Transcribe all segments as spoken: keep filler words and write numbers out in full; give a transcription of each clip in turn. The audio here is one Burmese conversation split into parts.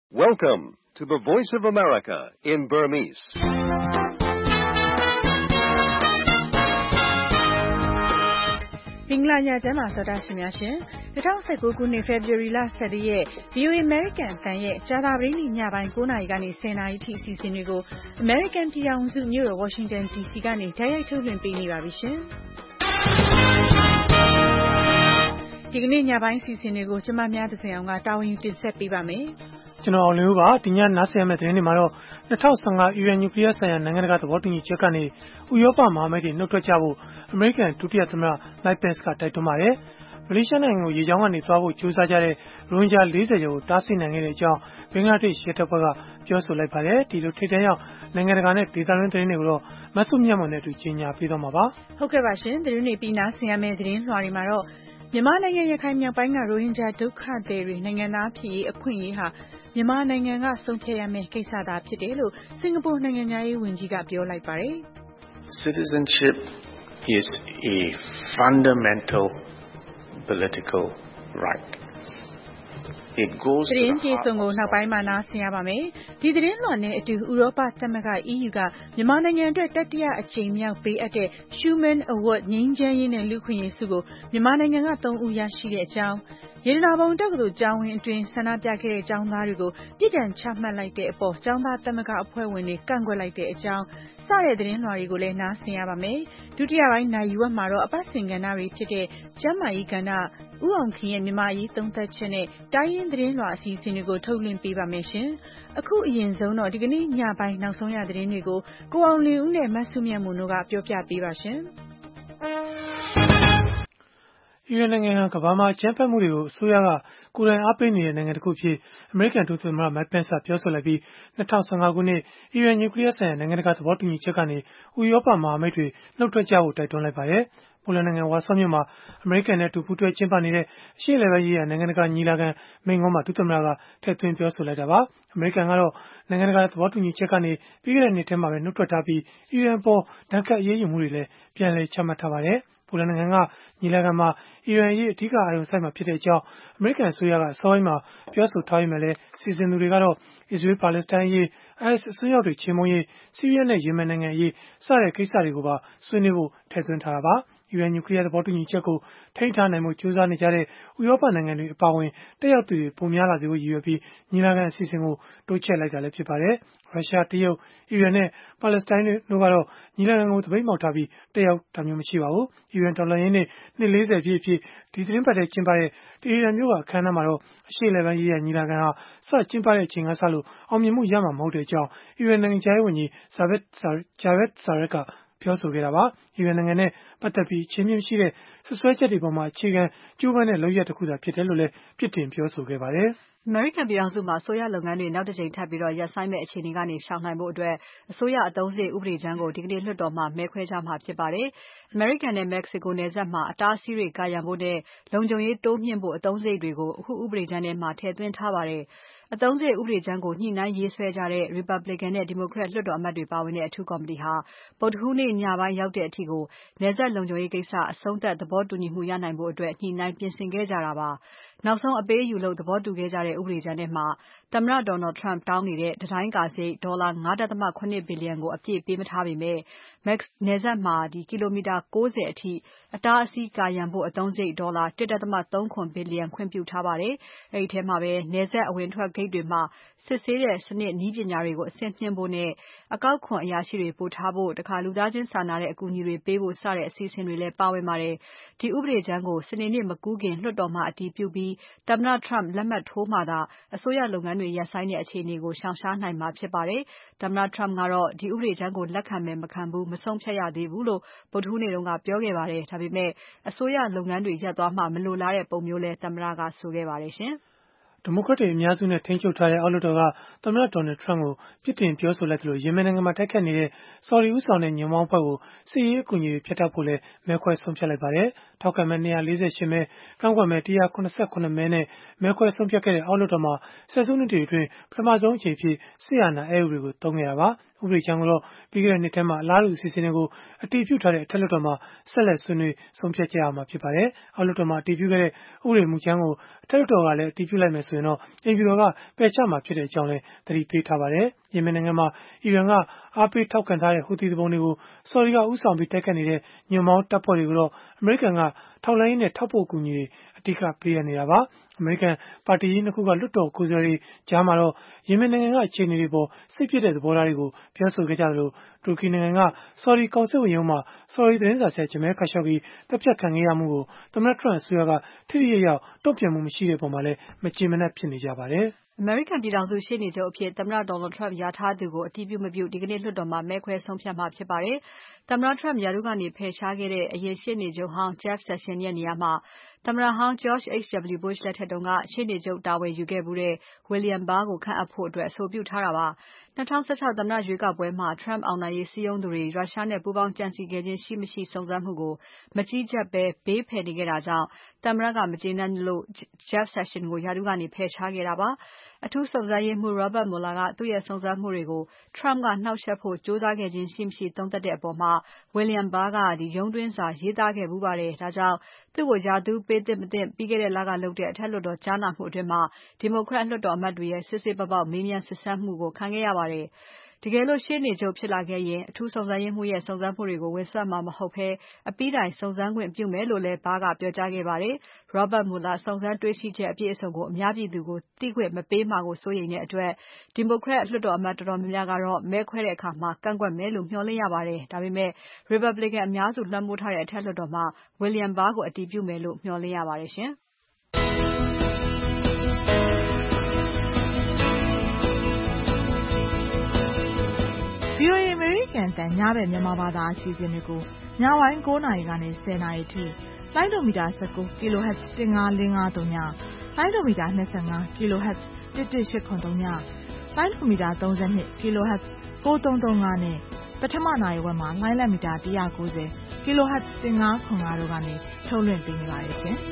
Welcome to the Voice of America in Burmese. ။မင်္ဂလာညချမ်းပါသောတာရှင်များရှင်။၂၀၁၉ခုနှစ်ဖေဖော်ဝါရီလ၁၄ရက် ဗီအိုအေ American အသံရဲ့ကြာသပတေးနေ့ညပိုင်း၉နာရီကနေ၁၀နာရီထိအစီအစဉ်တွေကို American ပြည်ထောင်စုမြို့တော် Washington ဒီ စီ ကနေတိုက်ရိုက်ထုတ်လွှင့်ပေးနေပါပြီရှင်။ဒီကနေ့ညပိုင်းအစီအစဉ်တွေကိုကျမများသဇင်အောင်ကတာဝန်ယူတင်ဆက်ပေးပါမယ်။ကျွန်တော်အောင်လင်းဦးပါဒီညနားဆင်ရမယ့်သတင်းတွေမှာတော့၂၀၁၅အီရန်နျူကလ িয়ার ဆိုင်ရာနိုင်ငံတကာသဘောတူညီချက်ကနေဥရောပမဟာမိတ်တွေနှုတ်ထွက်ကြဖို့အမေရိကန်ဒုတိယသမ္မတ Mike Pence ကတိုက်တွန်းပါတယ်။မလေးရှားနိုင်ငံကိုရေကြောင်းကနေသွားဖို့ကြိုးစားကြတဲ့ရိုဟင်ဂျာ၄၀ကျော်ကိုတားဆီးနိုင်ခဲ့တဲ့အကြောင်းဘင်္ဂလားဒေ့ရှ်ရဲတပ်ဖွဲ့ကပြောဆိုလိုက်ပါတယ်။ဒီလိုထိပ်တန်းရောက်နိုင်ငံတကာနဲ့ဒေသတွင်းသတင်းတွေကိုတော့မဆုမြတ်မွန်နဲ့အတူကြီးညာပေးသွားမှာပါ။ဟုတ်ကဲ့ပါရှင်သတင်းတွေပြီးနားဆင်ရမယ့်သတင်းလွှာတွေမှာတော့မြန်မာနိုင်ငံရခိုင်မြောက်ပိုင်းကရိုဟင်ဂျာဒုက္ခသည်တွေနိုင်ငံသားဖြစ်ရေးအခွင့်အရေးဟာမြန်မာနိုင်ငံကဆုံးဖြတ်ရမယ့်ကိစ္စသာဖြစ်တယ်လို့စင်ကာပူနိုင်ငံသားရေးဝန်ကြီးကပြောလိုက်ပါတယ်။ Citizenship is a fundamental political right. It goes to the heart of သတင်းပြေဆုံးကိုနောက်ပိုင်းမှာနားဆင်ရပါမယ်။ဒီသတင်းလွှာနဲ့အတူဥရောပသမဂ္ဂ E U ကမြန်မာနိုင်ငံအတွက်တတိယအကြိမ်မြောက်ပေးအပ်တဲ့ Schuman Award ငြိမ်းချမ်းရေးနဲ့လူ့အခွင့်အရေးဆုကိုမြန်မာနိုင်ငံကသုံးဦးရရှိတဲ့အကြောင်းရတနာပုံတက္ကသိုလ်ကျောင်းဝင်းအတွင်းဆန္ဒပြခဲ့တဲ့ကျောင်းသားတွေကိုပြစ်ဒဏ်ချမှတ်လိုက်တဲ့အပေါ်ကျောင်းသားသမဂ္ဂအဖွဲ့ဝင်တွေကန့်ကွက်လိုက်တဲ့အကြောင်းစတဲ့သတင်းလွှာတွေကိုလည်းနားဆင်ရပါမယ်။ဒုတိယပိုင်းနိုင်ယူဝက်မှာတော့အပတ်စဉ်ကဏ္ဍတွေဖြစ်တဲ့ကျမ်းမာရေးကဏ္ဍဦးအောင်ခင်ရဲ့မြန်မာရေးသုံးသပ်ချက်နဲ့တိုင်းရင်းသတင်းလွှာအစီအစဉ်တွေကိုထုတ်လွှင့်ပေးပါမယ်ရှင်။အခုအရင်ဆုံးတော့ဒီကနေ့ညပိုင်းနောက်ဆုံးရသတင်းတွေကိုကိုအောင်လင်းဦးနဲ့မဆုမြတ်မွန်တို့ကပြောပြပေးပါရှင်။အီရန်နိုင်ငံဟာကမ္ဘာမှာအကြမ်းဖက်မှုတွေကိုအစိုးရကကိုယ်တိုင်အားပေးနေတဲ့နိုင်ငံတစ်ခုဖြစ်အမေရိကန်ဒုသမ္မတ Mike Pence ကပြောဆိုလိုက်ပြီး၂၀၁၅ခုနှစ်အီရန်နျူကလ িয়ার ဆိုင်ရာနိုင်ငံတကာသဘောတူညီချက်ကနေဥရောပမဟာမိတ်တွေနှုတ်ထွက်ကြဖို့တိုက်တွန်းလိုက်ပါတယ်။ပိုလန်နိုင်ငံဝါဆောမြို့မှာအမေရိကန်နဲ့အတူပူးတွဲကျင်းပနေတဲ့အရှေ့အလယ်ပိုင်းရေးရာနိုင်ငံတကာညီလာခံမိန့်ခွန်းမှာဒုသမ္မတကထည့်သွင်းပြောဆိုလိုက်တာပါ။အမေရိကန်ကတော့နိုင်ငံတကာသဘောတူညီချက်ကနေပြီးခဲ့တဲ့နှစ်ထဲမှာပဲနှုတ်ထွက်ထားပြီးအီရန်ပေါ်ဒဏ်ခတ်အရေးယူမှုတွေလည်းပြန်လည်ချမှတ်ထားပါတယ်။ပိုလန်နိုင်ငံကညီလာခံမှာအီရန်အရေးအဓိကအာရုံစိုက်မှာဖြစ်တဲ့အကြောင်းအမေရိကန်အစိုးရကအစောပိုင်းမှာပြောဆိုထားပေမဲ့လည်းစီစဉ်သူတွေကတော့အစ္စရေးပါလက်စတိုင်းအရေး အိုင်အက်စ်အစွန်းရောက်တွေချေမှုန်းရေးဆီးရီးယားနဲ့ယီမင်နိုင်ငံအရေးစတဲ့ကိစ္စတွေကိုပါဆွေးနွေးဖို့ထည့်သွင်းထားတာပါ။အီရန်နျူကလ িয়ার သဘောတူညီချက်ကိုထိန်းထားနိုင်မှုကြိုးစားနေကြတဲ့ဥရောပနိုင်ငံတွေအပါအဝင်တက်ရောက်သူတွေပုံများလာစေဖို့ရည်ရွယ်ပြီးညီလာခံအစီအစဉ်ကိုတိုးချဲ့လိုက်တာလည်းဖြစ်ပါတယ်။ရုရှားတရုတ်အီရန်နဲ့ပါလက်စတိုင်းတို့ကတော့ညီလာခံကိုသပိတ်မှောက်ထားပြီးတက်ရောက်တာမျိုးမရှိပါဘူး။အီရန်တော်လှန်ရေးနေ့နှစ်၄၀ပြည့်အဖြစ်ဒီသတင်းပတ်ထဲကျင်းပတဲ့တီဟီရန်မြို့ကအခမ်းအနားမှာတော့အရှေ့အလယ်ပိုင်းရေးရာညီလာခံဟာစကျင်းပတဲ့အချိန်ကစလို့အောင်မြင်မှုရမှာမဟုတ်တဲ့အကြောင်းအီရန်နိုင်ငံခြားရေးဝန်ကြီး Javad Zarif ကပြောဆိုခဲ့တာပါ။အီရန်နိုင်ငံနဲ့ပတ်သက်ပြီးချင်းချင်းရှိတဲ့ဆွဆွဲချက်တွေပေါ်မှာအခြေခံကြိုးပမ်းတဲ့လုပ်ရက်တစ်ခုသာဖြစ်တယ်လို့လည်းပြစ်တင်ပြောဆိုခဲ့ပါတယ်။အမေရိကန်ပြည်ထောင်စုမှာအစိုးရလုပ်ငန်းတွေနောက်တစ်ကြိမ်ထပ်ပြီးရပ်ဆိုင်းမယ့်အခြေအနေကနေရှောင်နိုင်ဖို့အတွက်အစိုးရအသုံးစရိတ်ဥပဒေကြမ်းကိုဒီကနေ့လွှတ်တော်မှာမဲခွဲကြမှာဖြစ်ပါတယ်။အမေရိကန်နဲ့မက္ကဆီကိုနယ်စပ်မှာအတားအဆီးတွေကာရံဖို့နဲ့လုံခြုံရေးတိုးမြှင့်ဖို့အသုံးစရိတ်တွေကိုအခုဥပဒေကြမ်းထဲမှာထည့်သွင်းထားပါတယ်။အသုံးစရိတ်ဥပဒေကြမ်းကိုညှိနှိုင်းရေးဆွဲကြတဲ့ Republican နဲ့ Democrat လွှတ်တော်အမတ်တွေပါဝင်တဲ့အထူးကော်မတီဟာဗုဒ္ဓဟူးနေ့ညပိုင်းရောက်တဲ့အထိကိုနယ်စပ်လုံခြုံရေးကိစ္စအဆုံးသတ်သဘောတူညီမှုရနိုင်ဖို့အတွက်ညှိနှိုင်းပြင်ဆင်ခဲ့ကြတာပါ။နောက်ဆုံးအပေးအယူလုပ်သဘောတူခဲ့ကြတဲ့ဥပဒေကြမ်းထဲမှာသမ္မတ Donald Trump တောင်းနေတဲ့တံတိုင်းကာစရိတ်ဒေါ်လာ ၅.၇ ဘီလျံကိုအပြည့်ပေးမထားပေမဲ့နယ်စပ်မှာကီလိုမီတာ၉၀အထိအတားအဆီးကာရံဖို့အသုံးစရိတ်ဒေါ်လာ ၁.၃၇ ဘီလျံခွင့်ပြုထားပါတယ်။အဲဒီထဲမှာပဲနယ်စပ်အဝင်အထွက်ဂိတ်တွေမှာစစ်ဆေးတဲ့စနစ်နည်းပညာတွေကိုအဆင့်မြှင့်ဖို့နဲ့အကောက်ခွန်အရာရှိတွေပို့ထားဖို့တခါလူသားချင်းစာနာတဲ့အကူအညီတွေပေးဖို့စတဲ့အစီအစဉ်တွေလည်းပါဝင်ပါတယ်။ဒီဥပဒေကြမ်းကိုစနေနေ့မကူးခင်လွှတ်တော်မှာအတည်ပြုပြီးသမ္မတ Trump လက်မှတ်ထိုးမှသာအစိုးရလုပ်ငန်းတွေရပ်ဆိုင်းတဲ့အခြေအနေကိုရှောင်ရှားနိုင်မှာဖြစ်ပါတယ်။သမ္မတ Trump ကတော့ဒီဥပဒေကြမ်းကိုလက်ခံမယ်မခံဘူးမဆုံးဖြတ်ရသေးဘူးလို့ဗုဒ္ဓဟူးနေ့ကပြောခဲ့ပါတယ်။ဒါပေမဲ့အစိုးရလုပ်ငန်းတွေရပ်သွားမှမလိုလားတဲ့ပုံမျိုးလည်းသမ္မတကဆိုခဲ့ပါတယ်ရှင်။ဒီမိုကရက်တွေအများစုနဲ့ထိန်းချုပ်ထားတဲ့အောက်လွှတ်တော်ကသမ္မတ Donald Trump ကိုပြစ်တင်ပြောဆိုလိုက်သလိုယီမင်နိုင်ငံမှာတိုက်ခတ်နေတဲ့ဆော်ဒီဦးဆောင်တဲ့ညွန့်ပေါင်းအဖွဲ့ကိုစစ်ရေးအကူအညီတွေဖြတ်တောက်ဖို့လည်းမဲခွဲဆုံးဖြတ်လိုက်ပါတယ်။ထောက်ခံမဲ၂၄၈မဲ၊ကန့်ကွက်မဲ၁၇၇မဲနဲ့မဲခွဲဆုံးဖြတ်ခဲ့တဲ့အောက်လွှတ်တော်မှာဆယ်စုနှစ်တွေအတွင်းပထမဆုံးအကြိမ်အဖြစ်စစ်အာဏာအက်ဥပဒေကိုသုံးခဲ့တာပါ။ဥပဒေကြမ်းကိုတော့ပြီးခဲ့တဲ့နှစ်ထဲမှာအလားတူအစီအစဉ်တွေကိုအတည်ပြုထားတဲ့အထက်လွှတ်တော်မှာဆက်လက်ဆွေးနွေးဆုံးဖြတ်ကြရမှာဖြစ်ပါတယ်။အောက်လွှတ်တော်မှာအတည်ပြုခဲ့တဲ့ဥပဒေမူကြမ်းကိုအထက်လွှတ်တော်ကလည်းအတည်ပြုလိုက်မယ်ဆိုရင်တော့အိမ်ဖြူတော်ကပယ်ချမှာဖြစ်တဲ့အကြောင်းလည်းသတိပေးထားပါတယ်။ယီမင်နိုင်ငံမှာအီရန်ကအားပေးထောက်ခံထားတဲ့ဟူသီသူပုန်တွေကိုဆော်ဒီကဦးဆောင်ပြီးတိုက်ခိုက်နေတဲ့ညွန့်ပေါင်းတပ်ဖွဲ့တွေကိုတော့အမေရိကန်ကထောက်လှမ်းရေးနဲ့ထောက်ပို့အကူအညီတွေအဓိကပေးရနေတာပါ။အမေရိကန်ပါတီကြီးနှစ်ခုကလွှတ်တော်ကိုယ်စားလှယ်တွေကြားမှာတော့ယီမင်နိုင်ငံကအခြေအနေတွေပေါ်စိတ်ပြည့်တဲ့သဘောထားတွေကိုပြောဆိုခဲ့ကြသလိုတူရကီနိုင်ငံကဆော်ဒီကောင်စစ်ဝန်ရုံးမှာဆော်ဒီသတင်းစာဆရာဂျမဲခါရှောဂီတပ်ဖြတ်ခံခဲ့ရမှုကိုသမ္မတထရမ့်အစိုးရကထိထိရောက်ရောက်တုံ့ပြန်မှုမရှိတဲ့အပေါ်မှာလည်းမကျေမနပ်ဖြစ်နေကြပါတယ်။အမေရိကန်ပြည်ထောင်စုရှေ့နေချုပ်အဖြစ်သမ္မတ Donald Trump လျာထားသူကိုအတည်ပြုမပြုဒီကနေ့လွှတ်တော်မှာမဲခွဲဆုံးဖြတ်မှာဖြစ်ပါတယ်။သမ္မတ Trump ရာထူးကနေဖယ်ရှားခဲ့တဲ့အရင်ရှေ့နေချုပ်ဟောင်း Jeff Sessions ရဲ့နေရာမှာသမ္မတဟောင်း George H W Bush လက်ထက်ကရှေ့နေချုပ်တာဝန်ယူခဲ့ဖူးတဲ့ William Barr ကိုခန့်အပ်ဖို့အဆိုပြုထားတာပါ။၂၀၁၆သမ္မတရွေးကောက်ပွဲမှာ Trump အောင်နိုင်ရေးစည်းရုံးသူတွေရုရှားနဲ့ပူးပေါင်းကြံစည်ခဲ့ခြင်းရှိမရှိစုံစမ်းမှုကိုမကြီးကြပ်ဘဲဘေးဖယ်နေခဲ့တာကြောင့်သမ္မတကမကျေနပ်လို့ Jeff Sessions ကိုရာထူးကနေဖယ်ရှားခဲ့တာပါ။အထူးစုံစမ်းရေးမှူး Robert Mueller ကသူ့ရဲ့စုံစမ်းမှုတွေကို Trump ကနှောက်ယှက်ဖို့ကြိုးစားခဲ့ခြင်းရှိမရှိသုံးသပ်တဲ့အပေါ် William Barr ကရုံးတွင်းစာရေးသားခဲ့ဖူးပါတယ်။ဒါကြောင့်သူ့ကိုရာထူးပေးသင့်မသင့်ပြီးခဲ့တဲ့လကလုပ်တဲ့အထက်လွှတ်တော်ကြားနာမှုအတွင်း Democrat လွှတ်တော်အမတ်တွေရဲ့စစ်ဆေးပေါက်ပေါက်မေးမြန်းစစ်ဆေးမှုကိုခံခဲ့ရပါတယ်။တကယ်လို့ရှေ့နေချုပ်ဖြစ်လာခဲ့ရင်အထူးစုံစမ်းရေးမှူးရဲ့စုံစမ်းမှုတွေကိုဝင်စွက်မှာမဟုတ်ဘဲအပြီးတိုင်စုံစမ်းခွင့်ပြုမယ်လို့လည်း Barr ကပြောကြားခဲ့ပါတယ်။ Robert Mueller စုံစမ်းတွေ့ရှိချက်အပြည့်အစုံကိုအများပြည်သူကိုသိခွင့်မပေးမှာကိုစိုးရိမ်တဲ့အတွက် Democrat လွှတ်တော်အမတ်တော်တော်များများကတော့မဲခွဲတဲ့အခါကန့်ကွက်မယ်လို့မျှော်လင့်ရပါတယ်။ဒါပေမဲ့ Republican အများစုလွှမ်းမိုးထားတဲ့အထက်လွှတ်တော်မှာ William Barr ကိုအတည်ပြုမယ်လို့မျှော်လင့်ရပါတယ်ရှင်။ VOA American တန်ညဘက်မြန်မာဘာသာအစီအစဉ်တွေကိုညပိုင်း၉နာရီကနေ၁၀နာရီထိလိုင်းဒိုမီတာ၁၉ kilohertz ၁၅၄၅၃ညလိုင်းဒိုမီတာ၂၅ kilohertz ၁၁၈၇၃ညလိုင်းဒိုမီတာ၃၂ kilohertz ၉၃၃၅နဲ့ပထမနာရီဝက်မှာလိုင်းလက်မီတာ၁၉၀ kilohertz ၁၅၇၅တို့ကနေထုတ်လွှင့်ပေးနေပါတယ်ရှင်။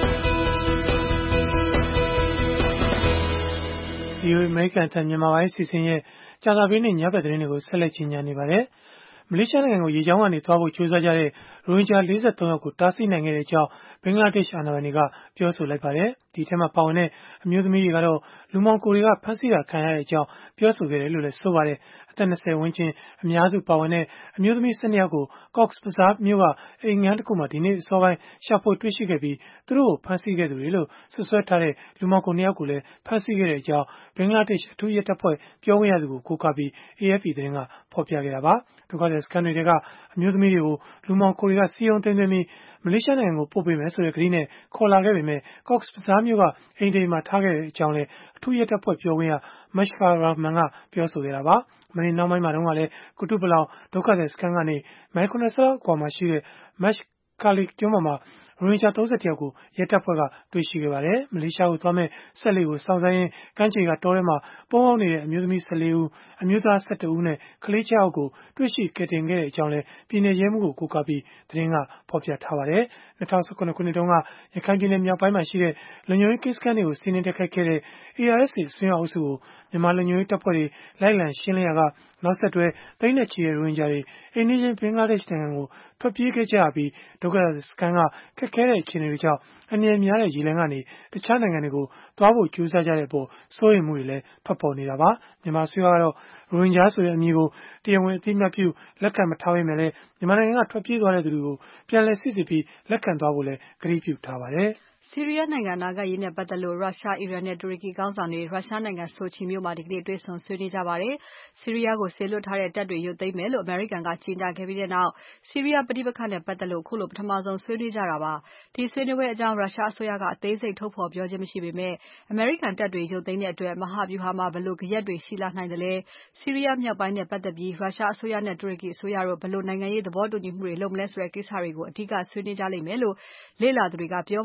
VOA American တန်မြန်မာပိုင်းအစီအစဉ်ရဲ့ကြာသပတေးနေ့ညဘက်သတင်းတွေကိုဆက်လက်ကြီးညာနေပါတယ်။မလေးရှားနိုင်ငံကိုရေကြောင်းကနေသွားဖို့ကြိုးစားကြတဲ့ရိုဟင်ဂျာ၄၃ယောက်ကိုတားဆီးနိုင်ခဲ့တဲ့အကြောင်းဘင်္ဂလားဒေ့ရှ်အာဏာပိုင်တွေကပြောဆိုလိုက်ပါတယ်။ဒီထဲမှာပါဝင်တဲ့အမျိုးသမီးတွေကတော့လူမှောင်ခိုတွေကဖမ်းဆီးတာခံရတဲ့အကြောင်းပြောဆိုခဲ့တယ်လို့လည်းဆိုပါတယ်။အသက်၂၀ဝန်းကျင်အများစုပါဝင်တဲ့အမျိုးသမီး၁၂ယောက်ကို Cox's Bazar မြို့ကအိမ်ငန်းတစ်ခုမှာဒီနေ့အစောပိုင်းရှာဖွေတွေ့ရှိခဲ့ပြီးသူတို့ကိုဖမ်းဆီးခဲ့သူတွေလို့ဆွဆွဲထားတဲ့လူမှောင်ခိုနှစ်ယောက်ကိုလည်းဖမ်းဆီးခဲ့တဲ့အကြောင်းဘင်္ဂလားဒေ့ရှ်အထူးရဲတပ်ဖွဲ့ပြောခွင့်ရသူကိုကိုးကားပြီး A F P သတင်းကဖော်ပြခဲ့တာပါ။ဒုက္ခသည်စခန်းတွေကအမျိုးသမီးတွေကိုလူမှောင်ခိုတွေကစီးရုံးသိမ်းသွင်းပြီးမလေးရှားနိုင်ငံကိုပို့ပေးမယ်ဆိုတဲ့ကတိနဲ့ခေါ်လာခဲ့ပေမဲ့ Cox's Bazar မြို့ကအိမ်တိမ်မှာထားခဲ့တဲ့အကြောင်းလည်းအထူးရဲတပ်ဖွဲ့ပြောခွင့်ရ Mashhur Rahman ကပြောဆိုခဲ့တာပါ။မနေ့နှောင်းပိုင်းမှာတုန်းကလည်းကုတုပလောင်ဒုက္ခသည်စခန်းကနေမိုင်၇၀လောက်အကွာမှာရှိတဲ့ Mesh Khali ကျွန်းပေါ်မှာရိုဟင်ဂျာ၃၁ယောက်ကိုရဲတပ်ဖွဲ့ကတွေ့ရှိခဲ့ပါတယ်။မလေးရှားကိုသွားမဲ့စက်လှေကိုစောင့်ဆိုင်းရင်းကမ်းခြေကတောထဲမှာပုန်းအောင်းနေတဲ့အမျိုးသမီး၁၄ဦးအမျိုးသား၁၁ဦးနဲ့ကလေး၆ယောက်ကိုတွေ့ရှိကယ်တင်ခဲ့တဲ့အကြောင်းလည်းပြည်နယ်ရဲမှူးကိုကိုးကားပြီးသတင်းကဖော်ပြထားပါတယ်။၂၀၁၇ခုနှစ်တုန်းကရခိုင်ပြည်နယ်မြောက်ပိုင်းမှာရှိတဲ့လုံခြုံရေးကင်းစခန်းတွေကိုစီးနင်းတိုက်ခိုက်ခဲ့တဲ့ A R S A အစွန်းရောက်အုပ်စုကိုမြန်မာလုံခြုံရေးတပ်ဖွဲ့တွေလိုက်လံရှင်းလင်းရာကနောက်ဆက်တွဲသိန်းနဲ့ချီတဲ့ရိုဟင်ဂျာတွေအိမ်နီးချင်းဘင်္ဂလားဒေ့ရှ်နိုင်ငံကိုထွက်ပြေးခဲ့ကြရပြီးဒုက္ခသည်စခန်းကခက်ခဲတဲ့အခြေအနေတွေကြောင့်အန္တရာယ်များတဲ့ရေလမ်းကနေတခြားနိုင်ငံတွေကိုသွားဖို့ကြိုးစားကြတဲ့အပေါ်စိုးရိမ်မှုတွေလည်းထွက်ပေါ်နေတာပါ။မြန်မာအစိုးရကတော့ရိုဟင်ဂျာဆိုတဲ့အမည်ကိုတရားဝင်အသိအမှတ်ပြုလက်ခံမထားပေမဲ့လည်းမြန်မာနိုင်ငံကထွက်ပြေးသွားတဲ့သူတွေကိုပြန်လည်စိစစ်ပြီးလက်ခံသွားဖို့လည်းကတိပြုထားပါတယ်။ဆီးရီးယားနိုင်ငံအနာဂတ်ရေးနဲ့ပတ်သက်လို့ရုရှား၊အီရန်နဲ့တူရကီခေါင်းဆောင်တွေရုရှားနိုင်ငံဆိုချီမြို့မှာဒီကနေ့တွေ့ဆုံဆွေးနွေးကြပါတယ်။ဆီးရီးယားကိုစေလွှတ်ထားတဲ့တပ်တွေရုပ်သိမ်းမယ်လို့အမေရိကန်ကကြေညာခဲ့ပြီးနောက်ဆီးရီးယားပဋိပက္ခနဲ့ပတ်သက်လို့အခုလိုပထမဆုံးဆွေးနွေးကြတာပါ။ဒီဆွေးနွေးပွဲအကြောင်းရုရှားအစိုးရကအသေးစိတ်ထုတ်ဖော်ပြောခြင်းမရှိပေမဲ့အမေရိကန်တပ်တွေရုပ်သိမ်းတဲ့အတွက်မဟာဗျူဟာမှာဘယ်လိုဂယက်တွေရှိလာနိုင်သလဲ။ဆီးရီးယားမြောက်ပိုင်းနဲ့ပတ်သက်ပြီးရုရှားအစိုးရနဲ့တူရကီအစိုးရတို့ဘယ်လိုနိုင်ငံရေးသဘောတူညီမှုတွေလုပ်မလဲဆိုတဲ့ကိစ္စတွေကိုအဓိကဆွေးနွေးကြလိမ့်မယ်လို့လေ့လာသူတွေကပြောပါတယ်။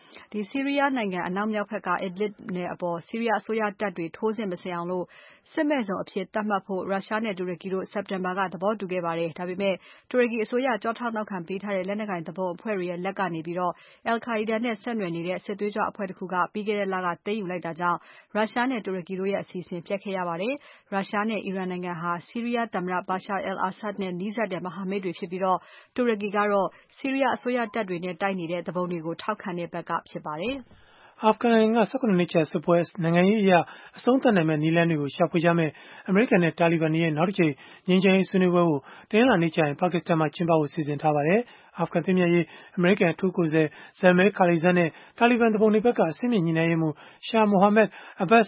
ဒီဆီးရီးယားနိုင်ငံအနောက်မြောက်ဘက်က Idlib နယ်အပေါ်ဆီးရီးယားအစိုးရတပ်တွေထိုးစစ်မဆင်အောင်လို့စစ်မဲ့ဇုံအဖြစ်သတ်မှတ်ဖို့ရုရှားနဲ့တူရကီတို့စက်တင်ဘာကသဘောတူခဲ့ပါတယ်။ဒါပေမဲ့တူရကီအစိုးရကြောထောက်နောက်ခံပေးထားတဲ့လက်နက်ကိုင်သဘောအဖွဲ့တွေရဲ့လက်ကနေပြီးတော့ Al-Qaeda နဲ့ဆက်နွယ်နေတဲ့စစ်သွေးကြွအဖွဲ့တစ်ခုကပြီးခဲ့တဲ့လကသိမ်းယူလိုက်တာကြောင့်ရုရှားနဲ့တူရကီတို့ရဲ့အစီအစဉ်ပျက်ခဲ့ရပါတယ်။ရုရှားနဲ့အီရန်နိုင်ငံဟာဆီးရီးယားသမ္မတ Bashar al-Assad နဲ့နီးစပ်တဲ့မဟာမိတ်တွေဖြစ်ပြီးတော့တူရကီကတော့ဆီးရီးယားအစိုးရတပ်တွေနဲ့တိုက်နေတဲ့သဘောတွေကိုထောက်ခံတဲ့ဘက်ကဖြစ်ပါတယ်။အာဖဂန်နိုင်ငံက ၁၇ နှစ်ကြာစစ်ပွဲနိုင်ငံရေးအရအဆုံးသတ်နိုင်မယ့်နည်းလမ်းတွေကိုရှာဖွေကြမယ့်အမေရိကန်နဲ့တာလီဘန်တွေရဲ့နောက်တစ်ကြိမ်ငြိမ်းချမ်းရေးဆွေးနွေးပွဲကိုတနင်္လာနေ့ကျရင်ပါကစ္စတန်မှာကျင်းပဖို့စီစဉ်ထားပါတယ်။အာဖဂန်သင့်မြတ်ရေးအမေရိကန်အထူးကိုယ်စားလှယ် Zalmay Khalilzad နဲ့တာလီဘန်သူပုန်တွေဘက်ကအဆင့်မြင့်ညှိနှိုင်းရေးမှူး Shah Mohammad Abbas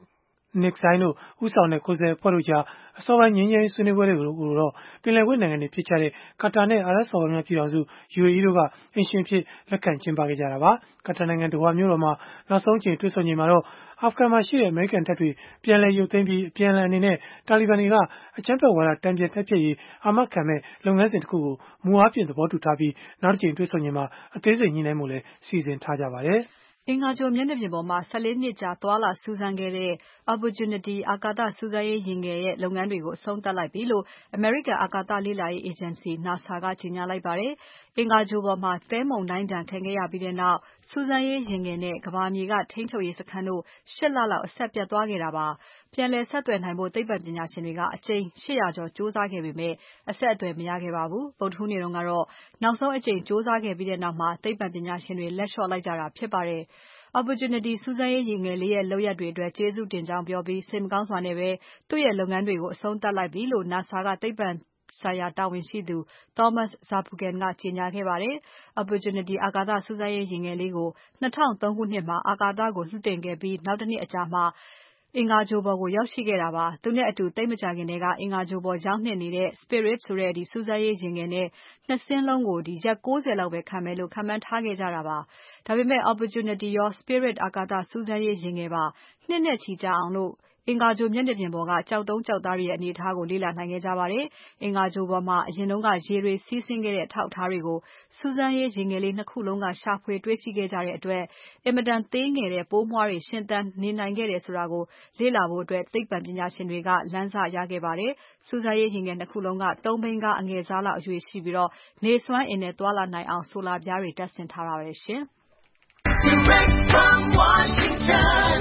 Taqi တို့ဦးဆောင်တဲ့ကိုယ်စားလှယ်အဖွဲ့တို့ကြားအစောပိုင်းငြိမ်းချမ်းရေးဆွေးနွေးပွဲတွေကိုတော့ပင်လယ်ကွေ့နိုင်ငံတွေဖြစ်ကြတဲ့ကာတာနဲ့အာရပ်စော်ဘွားများပြည်ထောင်စု U A E တို့ကအိမ်ရှင်အဖြစ်လက်ခံကျင်းပခဲ့ကြတာပါ။ကာတာနိုင်ငံဒိုဟာမြို့တော်မှာနောက်ဆုံးအကြိမ်တွေ့ဆုံချိန်မှာတော့အာဖဂန်မှာရှိတဲ့အမေရိကန်တပ်တွေပြန်လည်ရုပ်သိမ်းပြီးအပြန်အလှန်အနေနဲ့တာလီဘန်တွေကအကြမ်းဖက်ဝါဒတန်ပြန်တိုက်ဖျက်ရေးအာမခံမဲ့လုပ်ငန်းစဉ်တစ်ခုကိုမူအားဖြင့်သဘောတူထားပြီးနောက်တစ်ကြိမ်တွေ့ဆုံချိန်မှာအသေးစိတ်ညှိနှိုင်းမှုလည်းစီစဉ်ထားကြပါတယ်။အင်္ဂါဂြိုလ်မျက်နှာပြင်ပေါ်မှာ၁၄နှစ်ကြာသွားလာစူးစမ်းခဲ့တဲ့ Opportunity အာကာသစူးစမ်းရေးယာဉ်ငယ်ရဲ့လုပ်ငန်းတွေကိုအဆုံးသတ်လိုက်ပြီလို့အမေရိကန်အာကာသလေ့လာရေးအေဂျင်စီ NASA ကကြေညာလိုက်ပါတယ်။အင်္ဂါဂြိုလ်ပေါ်မှာသဲမုန်တိုင်းဒဏ်ခံခဲ့ရပြီးနောက်စူးစမ်းရေးယာဉ်ငယ်နဲ့ကမ္ဘာမြေကထိန်းချုပ်ရေးစခန်းတို့၈လလောက်အဆက်ပြတ်သွားခဲ့တာပါ။ပြန်လည်ဆက်သွယ်နိုင်ဖို့သိပ္ပံပညာရှင်တွေကအကြိမ်၈၀၀ကျော်ကြိုးစားခဲ့ပေမဲ့အဆက်အသွယ်မရခဲ့ပါဘူး။ဗုဒ္ဓဟူးနေ့တုန်းကတော့နောက်ဆုံးအကြိမ်ကြိုးစားခဲ့ပြီးနောက်မှာသိပ္ပံပညာရှင်တွေလက်လျှော့လိုက်ကြတာဖြစ်ပါတယ်။ Opportunity စူးစမ်းရေးယာဉ်ငယ်လေးရဲ့လုပ်ရပ်တွေအတွက်ကျေးဇူးတင်ကြောင်းပြောပြီးစိတ်မကောင်းစွာနဲ့ပဲသူ့ရဲ့လုပ်ငန်းတွေကိုအဆုံးသတ်လိုက်ပြီလို့ NASA ကသိပ္ပံဆိုင်ရာတာဝန်ရှိသူ Thomas Zurbuchen ကကြေညာခဲ့ပါတယ်။ Opportunity အာကာသစူးစမ်းရေးယာဉ်ငယ်လေးကို၂၀၀၃ခုနှစ်မှာအာကာသကိုလွှတ်တင်ခဲ့ပြီးနောက်တနှစ်အကြာမှာအင်္ဂါဂြိုလ်ပေါ်ကိုရောက်ရှိခဲ့တာပါ။သူနဲ့အတူသိပ်မကြာခင်ထဲကအင်္ဂါဂြိုလ်ပေါ်ရောက်နှင့်နေတဲ့ Spirit ဆိုတဲ့စူးစမ်းရေးယာဉ်ငယ်နဲ့၂ စင်းလုံးကိုရက်၉၀လောက်ပဲခံမယ်လို့ခန့်မှန်းထားခဲ့ကြတာပါ။ဒါပေမဲ့ Opportunity ရော Spirit အာကာသစူးစမ်းရေးယာဉ်ငယ်ပါနှစ်နဲ့ချီကြာအောင်အင်္ဂါဂြိုလ်မျက်နှာပြင်ပေါ်ကကျောက်တုံးကျောက်သားတွေရဲ့အနေအထားကိုလေ့လာနိုင်ခဲ့ကြပါတယ်။အင်္ဂါဂြိုလ်ပေါ်မှာအရင်ကရေတွေစီးဆင်းခဲ့တဲ့အထောက်အထားတွေကိုစူးစမ်းရေးယာဉ်ငယ်လေး၂ခုလုံးကရှာဖွေတွေ့ရှိခဲ့ကြတဲ့အတွက်အင်မတန်သေးငယ်တဲ့ပိုးမွှားတွေရှင်သန်နေနိုင်ခဲ့တယ်ဆိုတာကိုလေ့လာဖို့သိပ္ပံပညာရှင်တွေကလမ်းစရခဲ့ပါတယ်။စူးစမ်းရေးယာဉ်ငယ်၂ခုလုံးကသုံးဘီးကားအငယ်စားလောက်အရွယ်ရှိပြီးနေစွမ်းအင်နဲ့သွားလာနိုင်အောင်ဆိုလာပြားတွေတပ်ဆင်ထားပါတယ်ရှင်။ Direct from Washington,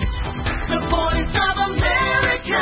the voice of America,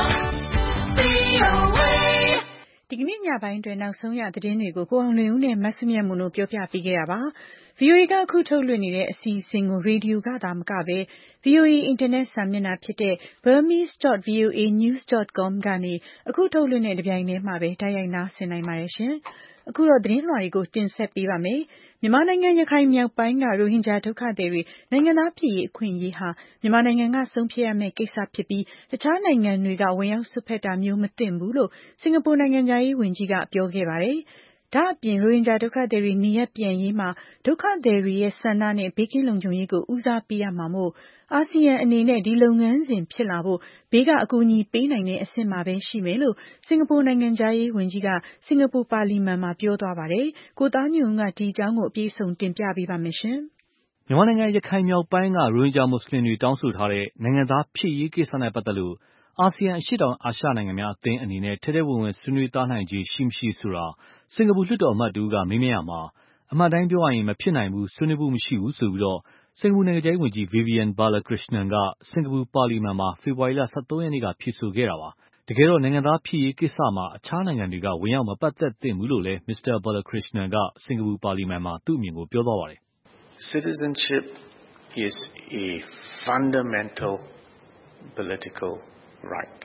V O A ဒီကနေ့ညပိုင်းတွင်နောက်ဆုံးရသတင်းတွေကိုကိုအောင်လွင်ဦးနဲ့မဆုမြတ်မွန်တို့ပြောပြပေးခဲ့တာပါ။ V O A ကအခုထုတ်လွှင့်နေတဲ့အစီအစဉ်ကိုရေဒီယိုကသာမကဘဲ V O A အင်တာနက်စာမျက်နှာဖြစ်တဲ့ burmese dot v o a news dot com ကနေအခုထုတ်လွှင့်တဲ့တပြိုင်တည်းမှာပဲတိုက်ရိုက်နားဆင်နိုင်ပါတယ်ရှင်။အခုတော့သတင်းလွှာတွေကိုတင်ဆက်ပေးပါမယ်။မြန်မာနိုင်ငံရခိုင်မြောက်ပိုင်းကရိုဟင်ဂျာဒုက္ခသည်တွေနိုင်ငံသားဖြစ်ရေးအခွင့်အရေးဟာမြန်မာနိုင်ငံကဆုံးဖြတ်ရမယ့်ကိစ္စဖြစ်ပြီးတခြားနိုင်ငံတွေကဝင်ရောက်စွက်ဖက်တာမျိုးမသင့်ဘူးလို့စင်ကာပူနိုင်ငံခြားရေးဝန်ကြီးကပြောခဲ့ပါတယ်။ဒါ့အပြင်ရိုဟင်ဂျာဒုက္ခသည်တွေနေရပ်ပြန်ရေးမှာဒုက္ခသည်တွေရဲ့ဆန္ဒနဲ့ဘေးကင်းလုံခြုံရေးကိုဦးစားပေးရမှာမို့အာဆီယံအနေနဲ့ဒီလုပ်ငန်းစဉ်ဖြစ်လာဖို့ဘေးကအကူအညီပေးနိုင်တဲ့အဆင့်မှာပဲရှိမယ်လို့စင်ကာပူနိုင်ငံခြားရေးဝန်ကြီးကစင်ကာပူပါလီမန်မှာပြောသွားပါတယ်။ကိုသားညွန့်ဦးကဒီအကြောင်းကိုအပြည့်အစုံတင်ပြပေးပါမယ်ရှင်။မြန်မာနိုင်ငံရခိုင်မြောက်ပိုင်းကရိုဟင်ဂျာမွတ်စလင်တွေတောင်းဆိုထားတဲ့နိုင်ငံသားဖြစ်ရေးကိစ္စနဲ့ပတ်သက်လို့အာဆီယံအရှေ့တောင်အာရှနိုင်ငံများအသင်းအနေနဲ့ထဲထဲဝင်ဝင်ဆွေးနွေးသားနိုင်ခြေရှိမရှိဆိုတာစင်ကာပူလွှတ်တော်အမတ်တဦးကမေးမြန်းရာမှာအမှန်တိုင်းပြောရရင်မဖြစ်နိုင်ဘူးဆွေးနွေးဖို့မရှိဘူးဆိုပြီးစင်ကာပူနိုင်ငံခြားရေးဝန်ကြီး Vivian Balakrishnan ကစင်ကာပူပါလီမန်မှာဖေဖော်ဝါရီလ၁၃ရက်နေ့ကဖြေဆိုခဲ့တာပါ။တကယ်တော့နိုင်ငံသားဖြစ်ရေးကိစ္စမှာအခြားနိုင်ငံတွေကဝင်ရောက်မပတ်သက်သင့်ဘူးလို့လည်း Mr. Balakrishnan ကစင်ကာပူပါလီမန်မှာသူ့အမြင်ကိုပြောသွားပါတယ်။ Citizenship is a fundamental political right.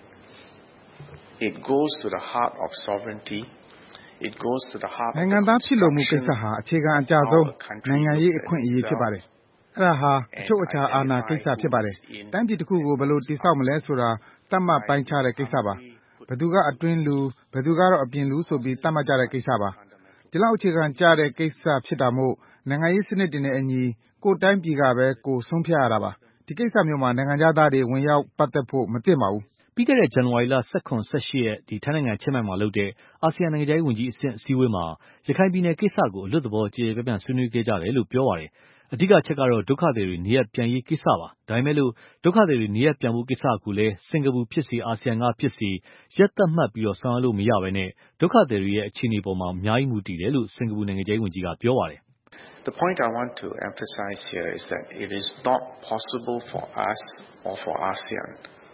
It goes to the heart of sovereignty. It goes to the heart of နိုင်ငံသားဖြစ်လို့မှုကိစ္စဟာအခြေခံအကျဆုံးနိုင်ငံရေးအခွင့်အရေးဖြစ်ပါတယ်။အဲ့ဒါဟာအချုပ်အခြာအာဏာကိစ္စဖြစ်ပါတယ်။တိုင်းပြည်တစ်ခုကိုဘယ်လိုတည်ဆောက်မလဲဆိုတာသတ်မှတ်ပိုင်းခြားတဲ့ကိစ္စပါ။ဘယ်သူကအတွင်းလူဘယ်သူကတော့အပြင်လူဆိုပြီးသတ်မှတ်ကြတဲ့ကိစ္စပါ။ဒီလောက်အခြေခံကျတဲ့ကိစ္စဖြစ်တာမို့နိုင်ငံရေးစနစ်တွေနဲ့အညီကိုယ်တိုင်းပြည်ကပဲကိုယ်ဆုံးဖြတ်ရတာပါ။ဒီကိစ္စမျိုးမှာနိုင်ငံသားတွေဝင်ရောက်ပတ်သက်ဖို့မသင့်ပါဘူး။ပြီးခဲ့တဲ့ဇန်နဝါရီလ၁၇ ၁၈ရက်ထိုင်းနိုင်ငံချင်းမိုင်မှာလုပ်တဲ့အာဆီယံနိုင်ငံခြားရေးဝန်ကြီးအဆင့်အစည်းအဝေးမှာရခိုင်ပြည်နယ်ကိစ္စကိုအလွတ်သဘောကြေကြေပြန့်ပြန့်ဆွေးနွေးခဲ့ကြတယ်လို့ပြောပါတယ်။အဓိကအချက်ကတော့ဒုက္ခသည်တွေနေရပ်ပြန်ရေးကိစ္စပါ။ဒါပေမဲ့လို့ဒုက္ခသည်တွေနေရပ်ပြန်ဖို့ကိစ္စကိုလည်းစင်ကာပူဖြစ်စေအာဆီယံကဖြစ်စေရက်သက်မှတ်ပြီးဆောင်ရွက်လို့မရဘဲနဲ့ဒုက္ခသည်တွေရဲ့အခြေအနေပေါ်မှာအများကြီးမူတည်တယ်လို့စင်ကာပူနိုင်ငံခြားရေးဝန်ကြီးကပြောပါတယ်။ The point I want to emphasize here is that it is not possible for us or for ASEAN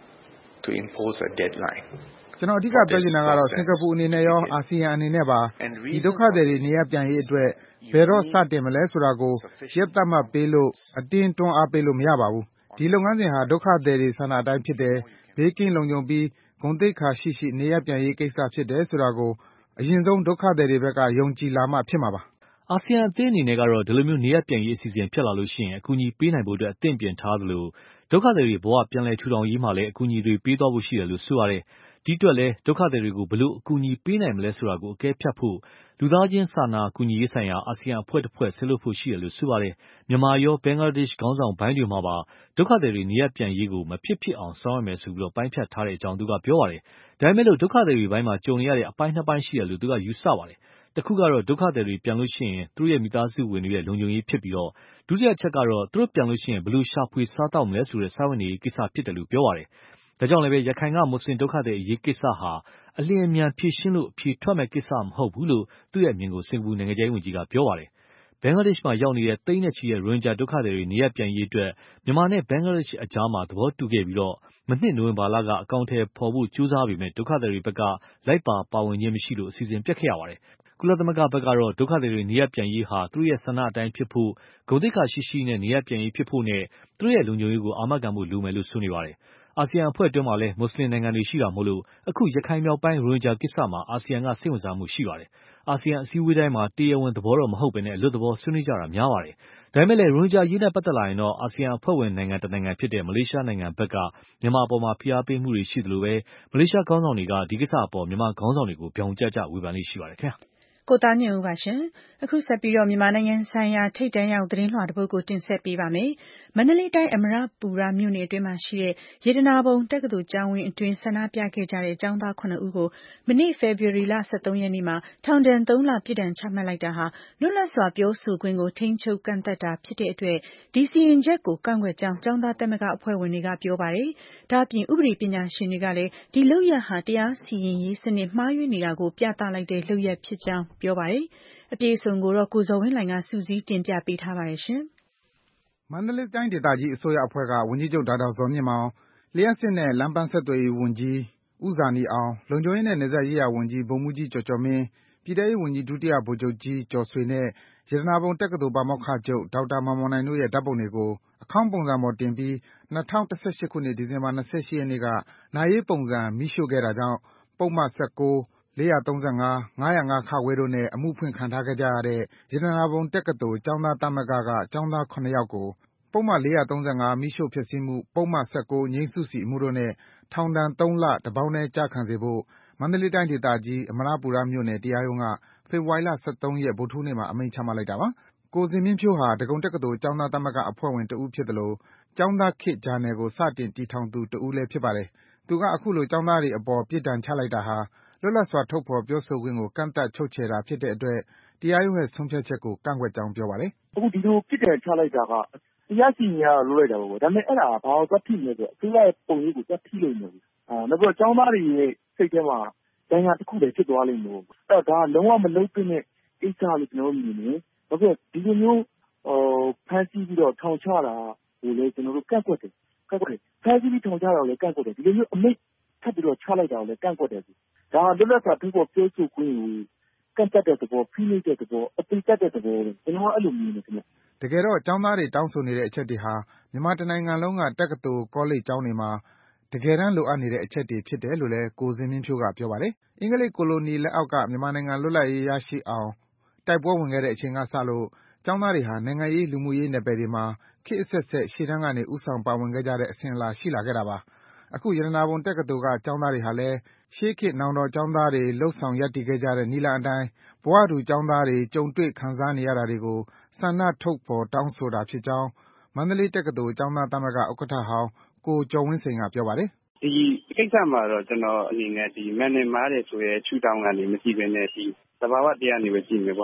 to impose a deadline. ကျွန်တော်အဓိကပြောချင်တာကတော့စင်ကာပူအနေနဲ့ရောအာဆီယံအနေနဲ့ပါဒီဒုက္ခသည်တွေနေရပ်ပြန်ရေးအတွက်ဘယ်တော့စတင်မလဲဆိုတာကိုရက်သတ်မှတ်ပေးလို့အတင်းတွန်းအားပေးလို့မရပါဘူးဒီလုပ်ငန်းစဉ်ဟာဒုက္ခသည်တွေဆန္ဒအတိုင်းဖြစ်တယ်ဘေးကင်းလုံခြုံပြီးဂုဏ်သိက္ခာရှိရှိနေရပ်ပြန်ရေးကိစ္စဖြစ်တယ်ဆိုတာကိုအရင်ဆုံးဒုက္ခသည်တွေဘက်ကယုံကြည်လာမှဖြစ်မှာပါအာဆီယံအသင်းအနေနဲ့ကတော့ဒီလိုမျိုးနေရပ်ပြန်ရေးအစီအစဉ်ဖြစ်လာလို့ရှိရင်အကူအညီပေးနိုင်ဖို့အတွက်အသင့်ပြင်ထားသလိုဒုက္ခသည်တွေဘဝပြန်လည်ထူထောင်ရေးမှာလည်းအကူအညီတွေပေးသွားဖို့ရှိတယ်လို့ဆိုပါတယ်ဒီအတွက်လည်းဒုက္ခသည်တွေကိုဘလို့အကူအညီပေးနိုင်မလဲဆိုတာကိုအကဲဖြတ်ဖို့လူသားချင်းစာနာကူညီရေးဆိုင်ရာအာဆီယံအဖွဲ့တစ်ဖွဲ့ဆက်လုပ်ဖို့ရှိတယ်လို့ဆိုပါတယ်မြန်မာရောဘင်္ဂလားဒေ့ရှ်ခေါင်းဆောင်ပိုင်းတွေမှာပါဒုက္ခသည်တွေနေရပ်ပြန်ရေးကိုမဖြစ်ဖြစ်အောင်ဆောင်ရွက်မယ်ဆိုပြီးပိုင်းဖြတ်ထားတဲ့အကြောင်းသူကပြောပါတယ်ဒါပေမဲ့လို့ဒုက္ခသည်တွေဘိုင်းမှာကြုံရတဲ့အပိုင်းနှစ်ပိုင်းရှိတယ်လို့သူကယူဆပါတယ်တခုကတော့ဒုက္ခသည်တွေပြန်လို့ရှိရင်သူတို့ရဲ့မိသားစုဝင်တွေရဲ့လုံခြုံရေးဖြစ်ပြီးတော့ဒုတိယချက်ကတော့သူတို့ပြန်လို့ရှိရင်ဘယ်လိုရှာဖွေစားတောက်မလဲဆိုတဲ့စာဝင်နေရေးကိစ္စဖြစ်တယ်လို့ပြောပါတယ်ဒါကြောင့်လည်းရခိုင်ကမွတ်စလင်ဒုက္ခသည်အရေးကိစ္စဟာအလျင်အမြန်ဖြေရှင်းလို့အဖြေထွက်မဲ့ကိစ္စမဟုတ်ဘူးလို့သူ့ရဲ့အမြင်ကိုစင်ကာပူနိုင်ငံခြားရေးဝန်ကြီးကပြောပါတယ်ဘင်္ဂလားဒေ့ရှ်မှာရောက်နေတဲ့သိန်းနဲ့ချီတဲ့ရိုဟင်ဂျာဒုက္ခသည်တွေနေရပ်ပြန်ရေးအတွက်မြန်မာနဲ့ဘင်္ဂလားဒေ့ရှ်အကြားမှာသဘောတူခဲ့ပြီးတော့မနှစ်နိုဝင်ဘာလကအကောင့်ထဲပေါ်ဖို့ကြိုးစားပေမဲ့ဒုက္ခသည်တွေဘက်ကလိုက်ပါပါဝင်ခြင်းမရှိလို့အစီအစဉ်ပြတ်ခဲ့ရပါတယ်ကုလသမဂ္ဂဘက်ကတော့ဒုက္ခသည်တွေနေရပ်ပြန်ရေးဟာသူတို့ရဲ့ဆန္ဒအတိုင်းဖြစ်ဖို့ဂုဏ်သိက္ခာရှိရှိနဲ့နေရပ်ပြန်ရေးဖြစ်ဖို့နဲ့သူတို့ရဲ့လုံခြုံရေးကိုအာမခံဖို့လိုမယ်လို့ဆိုနေပါတယ်အာဆီယံအဖွဲ့အတွင်းမှာလည်းမွတ်စလင်နိုင်ငံတွေရှိတာမို့လို့အခုရခိုင်မြောက်ပိုင်းရိုဟင်ဂျာကိစ္စမှာအာဆီယံကစိတ်ဝင်စားမှုရှိပါတယ်အာဆီယံအစည်းအဝေးတိုင်းမှာတရားဝင်သဘောတော့မဟုတ်ဘဲနဲ့အလွတ်သဘောဆွေးနွေးကြတာများပါတယ်ဒါပေမဲ့လည်းရိုဟင်ဂျာရေးနဲ့ပတ်သက်လာရင်တော့အာဆီယံအဖွဲ့ဝင်နိုင်ငံတစ်နိုင်ငံဖြစ်တဲ့မလေးရှားနိုင်ငံဘက်ကမြန်မာအပေါ်မှာဖိအားပေးမှုတွေရှိသလိုပဲမလေးရှားခေါင်းဆောင်တွေကဒီကိစ္စအပေါ်မြန်မာခေါင်းဆောင်တွေကိုပြောင်ကြကြဝေဖန်လေးရှိပါတယ်ခင်ဗျာကိုသားညွန့်ဦးပါရှင်အခုဆက်ပြီးတော့မြန်မာနိုင်ငံဆိုင်ရာထိတ်တန်းရောက်သတင်းလွှာတစ်ပုဒ်ကိုတင်ဆက်ပေးပါမယ်မန္တလေးတိုင်းအမရပူရမြို့နယ်အတွင်းမှာရှိတဲ့ရေတနာဘုံတက္ကသိုလ်ကျောင်းဝင်းအတွင်းဆန္ဒပြခဲ့ကြတဲ့ကျောင်းသားခုနှစ်ဦးကိုမနေ့ဖေဖော်ဝါရီလ၁၃ရက်နေ့မှာထောင်ဒဏ်သုံးလပြစ်ဒဏ်ချမှတ်လိုက်တာဟာလွတ်လပ်စွာပြောဆိုခွင့်ကိုထိန်းချုပ်ကန့်သတ်တာဖြစ်တဲ့အတွက်ဒီစီရင်ချက်ကိုကန့်ကွက်ကြောင်းကျောင်းသားသမဂ္ဂအဖွဲ့ဝင်တွေကပြောပါတယ်ဒါ့အပြင်ဥပဒေပညာရှင်တွေကလည်းဒီလုပ်ရပ်ဟာတရားစီရင်ရေးစနစ်မှားယွင်းနေတာကိုပြသလိုက်တဲ့လုပ်ရပ်ဖြစ်ကြောင်းပြောပါတယ်အပြည့်အစုံကိုတော့ကိုဇော်ဝင်းလှိုင်ကစူးစီးတင်ပြပေးထားပါတယ်ရှင်မန္တလေးတိုင်းဒေသကြီးအစိုးရအဖွဲ့ကဝန်ကြီးချုပ်ဒေါက်တာဇော်မြင့်မောင်လျှပ်စစ်နဲ့လမ်းပန်းဆက်သွယ်ရေးဝန်ကြီးဦးဇာနည်အောင်လုံခြုံရေးနဲ့နယ်စပ်ရေးရာဝန်ကြီးဗိုလ်မှူးကြီးကျော်ကျော်မင်းပြည်ထဲရေးဝန်ကြီးဒုတိယဗိုလ်ချုပ်ကြီးကျော်ဆွေနဲ့ရတနာပုံတက္ကသိုလ်ပါမောက္ခချုပ်ဒေါက်တာမောင်မောင်နိုင်တို့ရဲ့ဓာတ်ပုံတွေကိုအခေါင်းပုံစံပေါ်တင်ပြီး၂၀၁၈ခုနှစ်ဒီဇင်ဘာ၂၈ရက်နေ့ကနာရေးပုံစံမီးရှို့ခဲ့တာကြောင့်ပုဒ်မ၁၉၄၃၅ ၅၀၅ခတို့နဲ့အမှုဖွင့်ခံထားခဲ့ကြရတဲ့ရတနာပုံတက္ကသိုလ်ကျောင်းသားသမဂ္ဂကကျောင်းသားခုနှစ်ယောက်ကိုပုဒ်မ၄၃၅မီးရှို့ဖျက်ဆီးမှုပုဒ်မ၁၉ငြိမ်းစုစီအမှုတို့နဲ့ထောင်ဒဏ်သုံးလတပေါင်းတည်းကျခံစေဖို့မန္တလေးတိုင်းဒေသကြီးအမရပူရမြို့နယ်တရားရုံးကဖေဖော်ဝါရီလ၁၃ရက်ဗုဒ္ဓဟူးနေ့မှာအမိန့်ချမှတ်လိုက်တာပါ။ကိုဇင်မင်းဖြိုးဟာဒဂုံတက္ကသိုလ်ကျောင်းသားသမဂ္ဂအဖွဲ့ဝင်တစ်ဦးဖြစ်သလိုကျောင်းသားခေတ်ဂျာနယ်ကိုစတင်တည်ထောင်သူတစ်ဦးလည်းဖြစ်ပါတယ်။သူကအခုလိုကျောင်းသားတွေအပေါ်ပြစ်ဒဏ်ချလိုက်တာဟာလွတ်လပ်စွာထုတ်ဖော်ပြောဆိုခွင့်ကိုကန့်သတ်ချုပ်ချယ်တာဖြစ်တဲ့အတွက်တရားရုံးရဲ့ဆုံးဖြတ်ချက်ကိုကန့်ကွက်ကြောင်းပြောပါတယ်။အခုဒီလိုပြစ်ဒဏ်ချလိုက်တာကတရားစီရင်ရလုပ်လိုက်တာပေါ့။ဒါပေမဲ့အဲ့ဒါကဘာကိုသွားထိမလဲဆိုတော့အစိုးရရဲ့ပုံရိပ်ကိုသွားထိလို့နေတယ်။အာနောက်ပြီးတော့ကျောင်းသားတွေရဲ့စိတ်ထဲမှာဒဏ်ရာတစ်ခုလည်းဖြစ်သွားလိမ့်မယ်။အဲ့တော့ဒါကလုံးဝမလုပ်သင့်တဲ့ကိစ္စလို့ကျွန်တော်တို့မြင်တယ်။နောက်ပြီးတော့ဒီလိုမျိုးဟိုဖမ်းဆီးပြီးတော့ထောင်ချတာကိုလည်းကျွန်တော်တို့ကန့်ကွက်တယ်။ကန့်ကွက်တယ်။ဖမ်းဆီးပြီးထောင်ချတာကိုလည်းကန့်ကွက်တယ်။ဒီလိုမျိုးအမိန့်ထပ်ပြီးတော့ချလိုက်တာကိုလည်းကန့်ကွက်တယ်။ဒါကလွတ်လပ်စွာထုတ်ဖော်ပြောဆိုခွင့်ကိုကန့်သတ်တဲ့သဘောဖိနှိပ်တဲ့သဘောအပိတ်တက်တဲ့သဘောပဲကျွန်တော်ကအဲ့လိုမြင်နေတယ်တကယ်တော့ကျောင်းသားတွေတောင်းဆိုနေတဲ့အချက်တွေဟာမြန်မာတနိုင်ငံလုံးကတက္ကသိုလ်ကောလိပ်ကျောင်းတွေမှာတကယ်တမ်းလိုအပ်နေတဲ့အချက်တွေဖြစ်တယ်လို့လည်းကိုဇင်မင်းဖြိုးကပြောပါတယ်။အင်္ဂလိပ်ကိုလိုနီလက်အောက်ကမြန်မာနိုင်ငံလွတ်လပ်ရေးရရှိအောင်တိုက်ပွဲဝင်ခဲ့တဲ့အချိန်ကစလို့ကျောင်းသားတွေဟာနိုင်ငံရေးလူမှုရေးနယ်ပယ်တွေမှာခေတ်အဆက်ဆက်ရှေ့တန်းကနေဦးဆောင်ပါဝင်ခဲ့ကြတဲ့အစဉ်အလာရှိလာခဲ့တာပါ။အခုရတနာပုံတက္ကသိုလ်ကကျောင်းသားတွေဟာလည်းရှေးခေတ်နောင်တော်ကျောင်းသားတွေလှုပ်ဆောင်ရပ်တည်ခဲ့ကြတဲ့နည်းလမ်းအတိုင်းဘဝတူကျောင်းသားတွေကြုံတွေ့ခံစားနေရတာတွေကိုဆန္ဒထုတ်ဖော်တောင်းဆိုတာဖြစ်ကြောင်းမန္တလေးတက္ကသိုလ်ကျောင်းသားသမဂ္ဂဥက္ကဋ္ဌဟောင်းကိုကျော်ဝင်းစိန်ကပြောပါတယ်။ဒီကိစ္စမှာတော့ကျွန်တော်အနေနဲ့ဒီမန်နေမားတယ်ဆိုရဲချူတောင်းကနေမကြည့်ဘဲနဲ့ဒီသဘာဝတရားနေပဲကြည့်မယ်ပေါ့နော်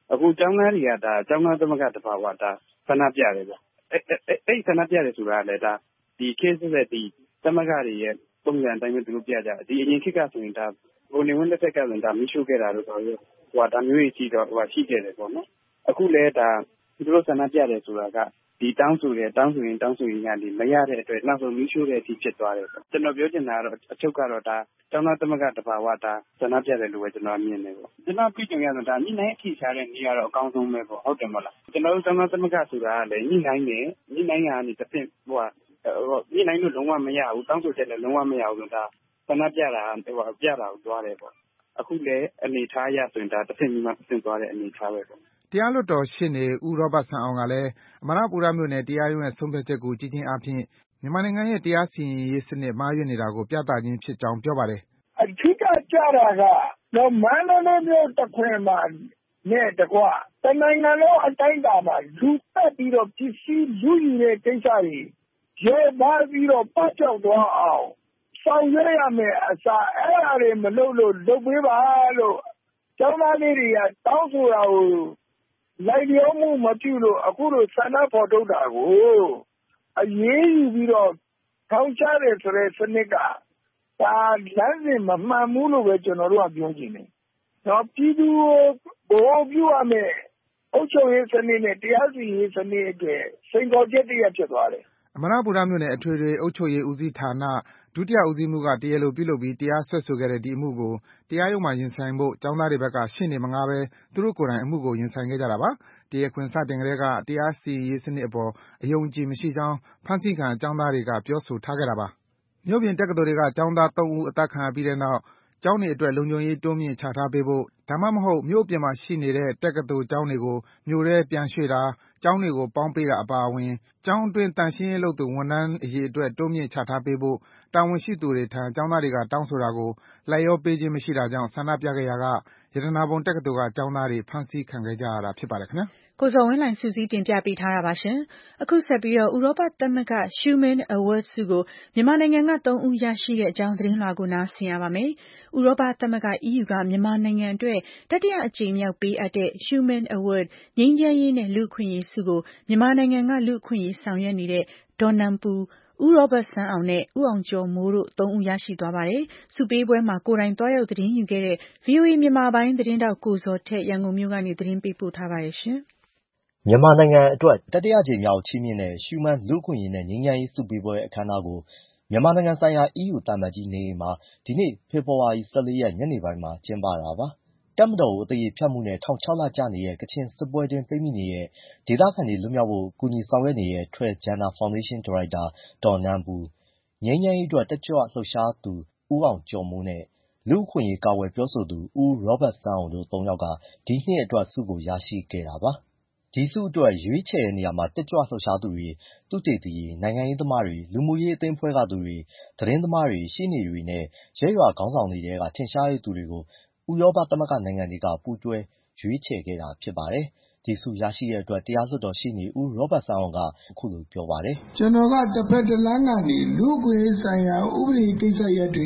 အခုကျောင်းသားတွေကဒါကျောင်းသားသမဂ္ဂတဘာဝဒါဆန္ဒပြတယ်ဗျအဲ့အဲ့ဆန္ဒပြတယ်ဆိုတာလည်းဒါဒီ case တဲ့ဒီသမဂ္ဂတွေရဲ့ပုံစံအတိုင်းပဲသူတို့ပြကြတယ်ဒီအရင်ခေတ်ကဆိုရင်ဒါဘုံနေဝင်လက်ထက်ကဆိုရင်ဒါမိရှုခဲ့တာလို့ဆိုတော့ဟိုဒါမျိုးကြီးရှိတော့ဟိုရှိခဲ့တယ်ပေါ့နော်အခုလည်းဒါသူတို့ဆန္ဒပြတယ်ဆိုတာကဒီတောင်းဆိုတယ်တောင်းဆိုရင်တောင်းဆိုရင်ကနေမရတဲ့အတွက်နောက်ဆုံးမိရှုတဲ့အထိဖြစ်သွားတယ်ပေါ့ကျွန်တော်ပြောချင်တာကတော့အချုပ်ကတော့ဒါကျောင်းသားသမဂ္ဂတဘာဝဒါဆန္ဒပြတယ်လို့ပဲကျွန်တော်မြင်တယ်ပေါ့ကျွန်တော်ပြည်ကြုံရတော့ဒါညနိုင်အထိရှားတဲ့နေရာတော့အကောင်းဆုံးပဲပေါ့ဟုတ်တယ်မဟုတ်လားကျွန်တော်တို့ကျောင်းသားသမဂ္ဂဆိုတာကလည်းညနိုင်တယ်ညနိုင်ကနေတစ်ဆင့်ဟိုကညနိုင်လို့လုံးဝမရဘူးတောင်းဆိုချက်လည်းလုံးဝမရဘူးလို့ဒါဆန္ဒပြတာဟိုပြတာကိုသွားတယ်ပေါ့အခုလည်းအနေထားရဆိုရင်ဒါတစ်ဆင့်ပြီးမှတစ်ဆင့်သွားတဲ့အနေထားပဲပေါ့တရားလွှတ်တော်ရှေ့နေဦးရောဘတ်ဆန်းအောင်ကလည်းအမရပူရမြို့နယ်တရားရုံးရဲ့ဆုံးဖြတ်ချက်ကိုကြည်ချင်းအားဖြင့်မြန်မာနိုင်ငံရဲ့တရားစီရင်ရေးစနစ်မှားယွင်းနေတာကိုပြသခြင်းဖြစ်ကြောင်းပြောပါတယ်။အဓိကကြတာကတော့မန္တလေးမြို့တစ်ခွင်မှာနဲ့တကွတနိုင်ငံလုံးအတိုင်းအတာမှာလူပတ်ပြီးတော့ပစ္စည်းလူယူတဲ့ကိစ္စတွေရေပါပြီးတော့ပတ်ကြောက်သွားအောင်ဆောင်ရွက်ရမယ်အစားအဲ့ဒါတွေမလုပ်လို့လုပ်ပေးပါလို့ကျောင်းသားလေးတွေကတောင်းဆိုတာကိုလိုက်လျောမှုမပြုလို့အခုလိုဆန္ဒဖော်ထုတ်တာကိုအရေးယူပြီးတော့ထောင်ချတယ်ဆိုတဲ့စနစ်ကဒါလမ်းစဉ်မမှန်ဘူးလို့ပဲကျွန်တော်တို့ကပြောချင်တယ်။တော့ပြည်သူကိုဘိုးပြုရမယ်အုပ်ချုပ်ရေးစနစ်နဲ့တရားစီရင်ရေးစနစ်အတွက်စိန်ခေါ်ချက်တရဖြစ်သွားတယ်။အမရပူရမြို့နယ်အထွေထွေအုပ်ချုပ်ရေးဦးစီးဌာနဒုတိယဦးစီးမှူးကတရားလိုပြုလုပ်ပြီးတရားစွဲဆိုခဲ့တဲ့ဒီအမှုကိုတရားရုံးမှာရင်ဆိုင်ဖို့ကျောင်းသားတွေဘက်ကရှေ့နေမငှားဘဲသူတို့ကိုယ်တိုင်အမှုကိုရင်ဆိုင်ခဲ့ကြတာပါ။တရားခွင်စတင်ကတည်းကတရားစီရင်ရေးစနစ်အပေါ်အယုံအကြည်မရှိကြောင်းဖမ်းဆီးခံကျောင်းသားတွေကပြောဆိုထားခဲ့တာပါ။မြို့ပြင်တက္ကသိုလ်တွေကကျောင်းသားသုံးဦးအသတ်ခံရပြီးတဲ့နောက်ကျောင်းတွေအတွက်လုံခြုံရေးတိုးမြှင့်ချထားပေးဖို့ဒါမှမဟုတ်မြို့ပြင်မှာရှိနေတဲ့တက္ကသိုလ်ကျောင်းတွေကိုမြို့ထဲပြန်ရွှေ့တာကျောင်းတွေကိုပေါင်းပေးတာအပါအဝင်ကျောင်းအတွင်းသန့်ရှင်းရေးလုပ်သူဝန်ထမ်းအရေအတွက်တိုးမြှင့်ချထားပေးဖို့တာဝန်ရှိသူတွေထံကျောင်းသားတွေကတောင်းဆိုတာကိုလိုက်လျောပေးခြင်းမရှိတာကြောင့်ဆန္ဒပြခဲ့ရာကရတနာပုံတက္ကသိုလ်ကကျောင်းသားတွေဖမ်းဆီးခံခဲ့ကြရတာဖြစ်ပါတယ်ခင်ဗျာကိုဇော်ဝင်းလှိုင်စုစည်းတင်ပြပေးထားတာပါရှင်။အခုဆက်ပြီးတော့ဥရောပသမဂ္ဂ Schuman Award ဆုကိုမြန်မာနိုင်ငံကသုံးဦးရရှိတဲ့အကြောင်းသတင်းလွှာကိုနားဆင်ရပါမယ်။ဥရောပသမဂ္ဂ E U ကမြန်မာနိုင်ငံအတွက်တတိယအကြိမ်မြောက်ပေးအပ်တဲ့ Schuman Award ငြိမ်းချမ်းရေးနဲ့လူ့အခွင့်အရေးဆုကိုမြန်မာနိုင်ငံကလူ့အခွင့်အရေးဆောင်ရွက်နေတဲ့ဒေါ်နန်ပူဦးရောဘတ်ဆန်းအောင်နဲ့ဦးအောင်ကျော်မိုးတို့သုံးဦးရရှိသွားပါတယ်။ဆုပေးပွဲမှာကိုယ်တိုင်သွားရောက်သတင်းယူခဲ့တဲ့ ဗွီအိုအေမြန်မာပိုင်းသတင်းတောက်ကိုဇော်ထက်ရန်ကုန်မြို့ကနေသတင်းပေးပို့ထားပါတယ်ရှင်။မြန်မာနိုင်ငံအတွက်တတိယကြိမ်မြောက်ချီးမြှင့်တဲ့ရှူမန်လူ့အခွင့်အရေးနဲ့ငြိမ်းချမ်းရေးဆုပေးပွဲအခမ်းအနားကိုမြန်မာနိုင်ငံဆိုင်ရာ E U သံအမတ်ကြီးနေအိမ်မှာဒီနေ့ဖေဖော်ဝါရီ၁၄ရက်ညနေပိုင်းမှာကျင်းပတာပါ။တပ်မတော်ကိုအသရေဖျက်မှုနဲ့ထောင်ခြောက်လကြာနေတဲ့ကချင်စစ်ပွဲတွင်ပိတ်မိနေတဲ့ဒေသခံတွေလွတ်မြောက်ဖို့ကူညီဆောင်ရွက်နေတဲ့ Htoi Gender Foundation ဒါရိုက်တာဒေါ်နန်းပူငြိမ်းချမ်းရေးအတွက်တက်ကြွလှုပ်ရှားသူဦးအောင်ကျော်မိုးနဲ့လူ့အခွင့်အရေးကာကွယ်ပြောဆိုသူဦးရောဘတ်ဆန်းအောင်တို့သုံးယောက်ကဒီနှစ်အတွက်ဆုကိုရရှိခဲ့တာပါ။ဒီဆုအတွက်ရွေးချယ်တဲ့နေရာမှာတက်ကြွလှုပ်ရှားသူတွေသုတေသီတွေနိုင်ငံရေးသမားတွေလူမှုရေးအသင်းဖွဲ့ကသူတွေသတင်းသမားတွေရှေ့နေတွေနဲ့ရဲရွာခေါင်းဆောင်တွေကထင်ရှားတဲ့သူတွေကိုဥရောပသမဂ္ဂနိုင်ငံတွေကပူးတွဲရွေးချယ်ခဲ့တာဖြစ်ပါတယ်။ဒီဆုရရှိတဲ့အတွက်တရားလွှတ်တော်ရှေ့နေဦးရောဘတ်ဆန်းအောင်ကအခုလိုပြောပါတယ်။ကျွန်တော်ကတစ်ဖက်တစ်လမ်းကနေလူ့အခွင့်အရေးဆိုင်ရာဥပဒေကိစ္စရပ်တွေ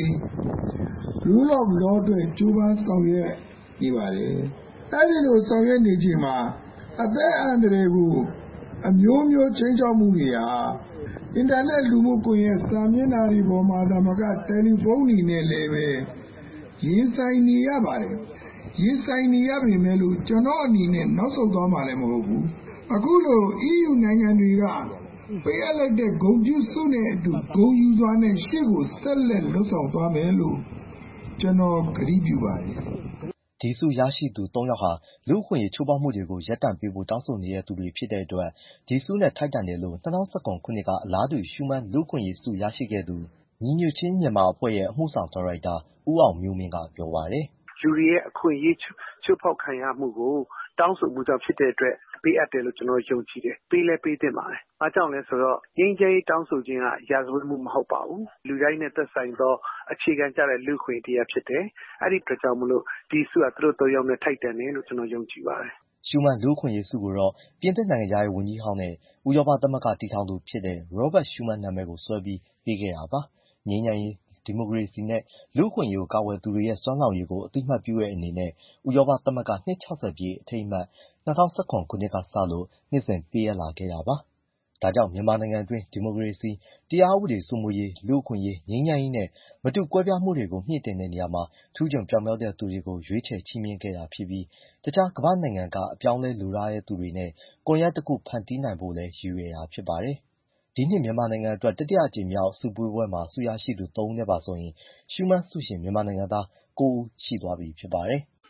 rule of law အတွက်ကြိုးပမ်းဆောင်ရွက်နေပါတယ်။အဲဒီလိုဆောင်ရွက်နေချိန်မှာအသက်အန္တရာယ်ကိုအမျိုးမျိုးချိန်ချောက်မှုတွေဟာအင်တာနက်လူမှုကွန်ရက်စာမျက်နှာတွေပေါ်မှာသာမကတယ်လီဖုန်းတွေနဲ့လည်းပဲရင်ဆိုင်နေရပါတယ်။ရင်ဆိုင်နေရပေမဲ့လို့ကျွန်တော်အနေနဲ့နောက်ဆုတ်သွားမှာလည်းမဟုတ်ဘူး။အခုလို E U နိုင်ငံတွေကပေးအပ်လိုက်တဲ့ဂုဏ်ပြုဆုနဲ့အတူဂုဏ်ယူစွာနဲ့ရှေ့ကိုဆက်လက်လှုပ်ဆောင်သွားမယ်လို့ကျွန်တော်ကတိပြုပါတယ်။ဒီဆုရရှိသူသုံးယောက်ဟာလူ့အခွင့်အရေးချိုးဖောက်မှုတွေကိုရပ်တန့်ပေးဖို့တောင်းဆိုနေတဲ့သူတွေဖြစ်တဲ့အတွက်ဒီဆုနဲ့ထိုက်တန်တယ်လို့၂၀၁၇ခုနှစ်ကအလားတူရှူမန်လူ့အခွင့်အရေးဆုရရှိခဲ့သူညီညွတ်ခြင်းမြန်မာအဖွဲ့ရဲ့အမှုဆောင်ဒါရိုက်တာဦးအောင်မျိုးမင်းကပြောပါတယ်။လူတွေရဲ့အခွင့်အရေးချိုးဖောက်ခံရမှုကိုတောင်းဆိုမှုကြောင့်ဖြစ်တဲ့အတွက်ပေးအပ်တယ်လို့ကျွန်တော်ယုံကြည်တယ်။ပေးလဲပေးသင့်ပါတယ်။အားကြောင့်လဲဆိုတော့ငြိမ်းချမ်းရေးတောင်းဆိုခြင်းကရာဇဝတ်မှုမဟုတ်ပါဘူး။လူတိုင်းနဲ့သက်ဆိုင်သောအခြေခံကျတဲ့လူ့အခွင့်အရေးဖြစ်တယ်။အဲ့ဒီအတွက်ကြောင့်မလို့ဒီဆုကသူတို့သုံးယောက်နဲ့ထိုက်တန်တယ်လို့ကျွန်တော်ယုံကြည်ပါတယ်။ရှူမန်လူ့အခွင့်အရေးဆုကိုတော့ပြင်သစ်နိုင်ငံသားရေးဝန်ကြီးဟောင်းနဲ့ဥရောပသမဂ္ဂတည်ထောင်သူဖြစ်တဲ့ Robert Schuman နာမည်ကိုဆွဲပြီးပေးခဲ့တာပါ။ငြိမ်းချမ်းရေးဒီမိုကရေစီနဲ့လူ့အခွင့်အရေးကိုကာကွယ်သူတွေရဲ့စွမ်းဆောင်ရည်ကိုအသိအမှတ်ပြုတဲ့အနေနဲ့ဥရောပသမဂ္ဂနှစ် ၆၀ ပြည့်အထိမ်းအမှတ်၂၀၁၇ ခုနှစ်ကစလို့နှစ်စဉ်ပေးအပ်လာခဲ့တာပါ။ဒါကြောင့်မြန်မာနိုင်ငံတွင်းဒီမိုကရေစီ၊တရားဥပဒေစိုးမိုးရေး၊လူ့အခွင့်အရေး၊ငြိမ်းချမ်းရေးနဲ့မတူကွဲပြားမှုတွေကိုမြှင့်တင်တဲ့နေရာမှာထူးချွန်ပြောင်မြောက်တဲ့သူတွေကိုရွေးချယ်ချီးမြှင့်ခဲ့တာဖြစ်ပြီးတခြားကမ္ဘာ့နိုင်ငံကအပြောင်းအလဲလိုလားတဲ့သူတွေနဲ့ကွန်ရက်တစ်ခုဖန်တီးနိုင်ဖို့လည်းရည်ရွယ်တာဖြစ်ပါတယ်။ဒီနှစ်မြန်မာနိုင်ငံအတွက်တတိယအကြိမ်မြောက်ဆုပေးပွဲမှာဆုရရှိသူသုံးဦးနဲ့ပါဆိုရင်ရှုးမန်းဆုရှင်မြန်မာနိုင်ငံသားကိုးဦးရှိသွားပြီဖြစ်ပါတယ်။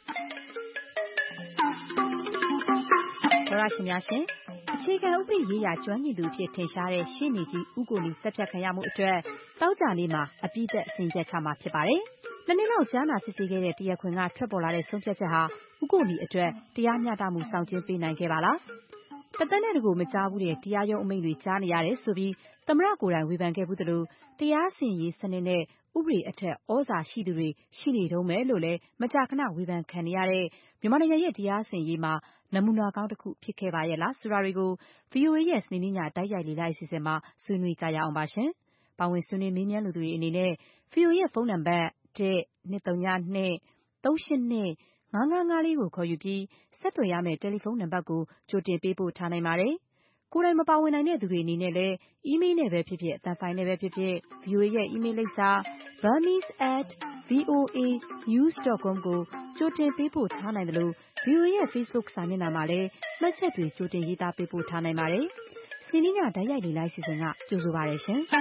သောရရှင်များရှင်အခြေခံဥပဒေရေးရာကျွမ်းကျင်သူအဖြစ်ထင်ရှားတဲ့ရှေ့နေကြီးဦးကိုနီဆက်ဖြတ်ခံရမှုအတွက်တောက်ကြနေ့မှာအပြည့်သက်အစီရင်ချက်ချမှာဖြစ်ပါတယ်။နှစ်နှစ်လောက်ကြားနာစစ်ဆေးခဲ့တဲ့တရားခွင်ကထွက်ပေါ်လာတဲ့ဆုံးဖြတ်ချက်ဟာဦးကိုနီအတွက်တရားမျှတမှုဆောင်ကျဉ်ပေးနိုင်ခဲ့ပါလား။တသက်နဲ့တကူမကြားဘူးတဲ့တရားရုံးအမိန့်တွေကြားနေရတယ်ဆိုပြီးသမ္မတကိုယ်တိုင်ဝေဖန်ခဲ့ဘူးသလိုတရားစီရင်ရေးစနစ်နဲ့ဥပဒေအထက်ဩဇာရှိသူတွေရှိနေတုန်းပဲလို့လည်းမကြာခဏဝေဖန်ခံနေရတဲ့မြန်မာနိုင်ငံရဲ့တရားစီရင်ရေးမှာနမူနာကောင်းတစ်ခုဖြစ်ခဲ့ပါရဲ့လားဆိုတာတွေကို ဗွီအိုအေ ရဲ့စနေနေ့ညတိုက်ရိုက်လေ့လာအစီအစဉ်မှာဆွေးနွေးကြရအောင်ပါရှင်။ပါဝင်ဆွေးနွေးမေးမြန်းလူသူတွေအနေနဲ့ ဗွီအိုအေ ရဲ့ဖုန်းနံပါတ် ၁ ၂၃၂ ၃၈၂ ၅၅၅၄ ကိုခေါ်ယူပြီးဆက်သွယ်ရမယ့်တယ်လီဖုန်းနံပါတ်ကိုကြိုတင်ပေးပို့ထားနိုင်ပါတယ်။ကိုယ်တိုင်မပါဝင်နိုင်တဲ့သူတွေအနေနဲ့လည်းအီးမေးလ်နဲ့ပဲဖြစ်ဖြစ်အသံဖိုင်နဲ့ပဲဖြစ်ဖြစ် ဗွီအိုအေ ရဲ့အီးမေးလ်လိပ်စာ burmese at voa news dot com ကိုကြိုတင်ပေးပို့ထားနိုင်တယ်လို့ ဗွီအိုအေ ရဲ့ Facebook စာမျက်နှာမှာလည်းမှတ်ချက်တွေကြိုတင်ရေးသားပေးပို့ထားနိုင်ပါတယ်။စနေနေ့ညတိုက်ရိုက်လေ့လာအစီအစဉ်ကကြိုဆိုပါရရှင်။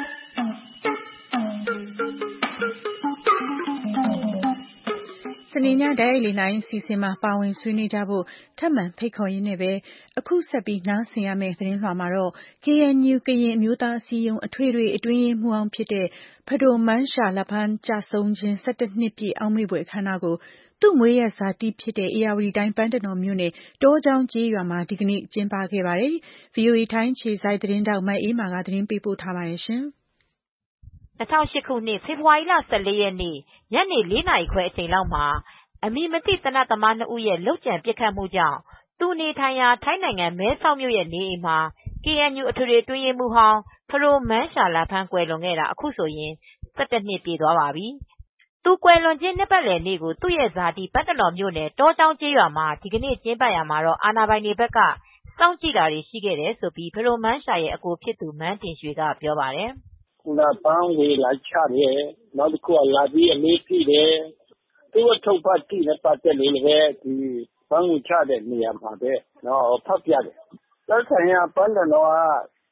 စနေညတိုက်ရိုက်လေ့လာအစီအစဉ်မှာပါဝင်ဆွေးနွေးကြဖို့ထပ်မံဖိတ်ခေါ်ရင်းနဲ့ပဲအခုဆက်ပြီးနားဆင်ရမယ့်သတင်းလွှာမှာတော့ ကေအန်ယူ ကရင်အမျိုးသားအစည်းအရုံးအထွေထွေအတွင်းရေးမှူးဟောင်းဖြစ်တဲ့ဖဒိုမန်းရှာလဖန်းကျဆုံးခြင်း ၁၁ နှစ်ပြည့်အောက်မေ့ဖွယ်အခမ်းအနားကိုသူ့မွေးရပ်ဇာတိဖြစ်တဲ့ဧရာဝတီတိုင်းပန်းတနော်မြို့နယ်တောကျောင်းကျေးရွာမှာဒီကနေ့ကျင်းပခဲ့ပါတယ်။ ဗွီအိုအေထိုင်းအခြေစိုက်သတင်းထောက်မအေးမာကသတင်းပေးပို့ထားပါတယ်ရှင်။၂၀၀၈ ခုနှစ်ဖေဖေါ်ဝါရီလ ၁၄ ရက်နေ့ညနေ၄နာရီခွဲအချိန်လောက်မှာအမည်မသိသေနတ်သမားနှစ်ဦးရဲ့လုပ်ကြံပစ်ခတ်မှုကြောင့်သူနေထိုင်ရာထိုင်းနိုင်ငံမဲဆောက်မြို့ရဲ့နေအိမ်မှာ ကေအန်ယူ အထွေထွေအတွင်းရေးမှူးဟောင်းဖဒိုမန်းရှာလဖန်းကွယ်လွန်ခဲ့တာအခုဆိုရင်၁၁နှစ်ပြည့်သွားပါပြီ။သူကွယ်လွန်ခြင်းနှစ်ပတ်လည်နေ့ကိုသူ့ရဲ့ဇာတိပန်းတနော်မြို့နယ်တောကျောင်းကျေးရွာမှာဒီကနေ့ကျင်းပရာမှာအာဏာပိုင်တွေဘက်ကစောင့်ကြည့်တာတွေရှိခဲ့တယ်လို့ဖဒိုမန်းရှာရဲ့အကိုဖြစ်သူမန်းတင်ရွှေကပြောပါတယ်။ခုနပန်းဝေလာချတယ်နောက်တစ်ခုကလာပြီးအလေးပြုတယ်သူ့ထုတ်ပတ်တိနဲ့ပတ်သက်လို့လည်းဒီပန်းကိုချတဲ့နေရာမှာပဲနော်ဖတ်ပြတယ်လက်ဆိုင်ရာပန်းတနော်က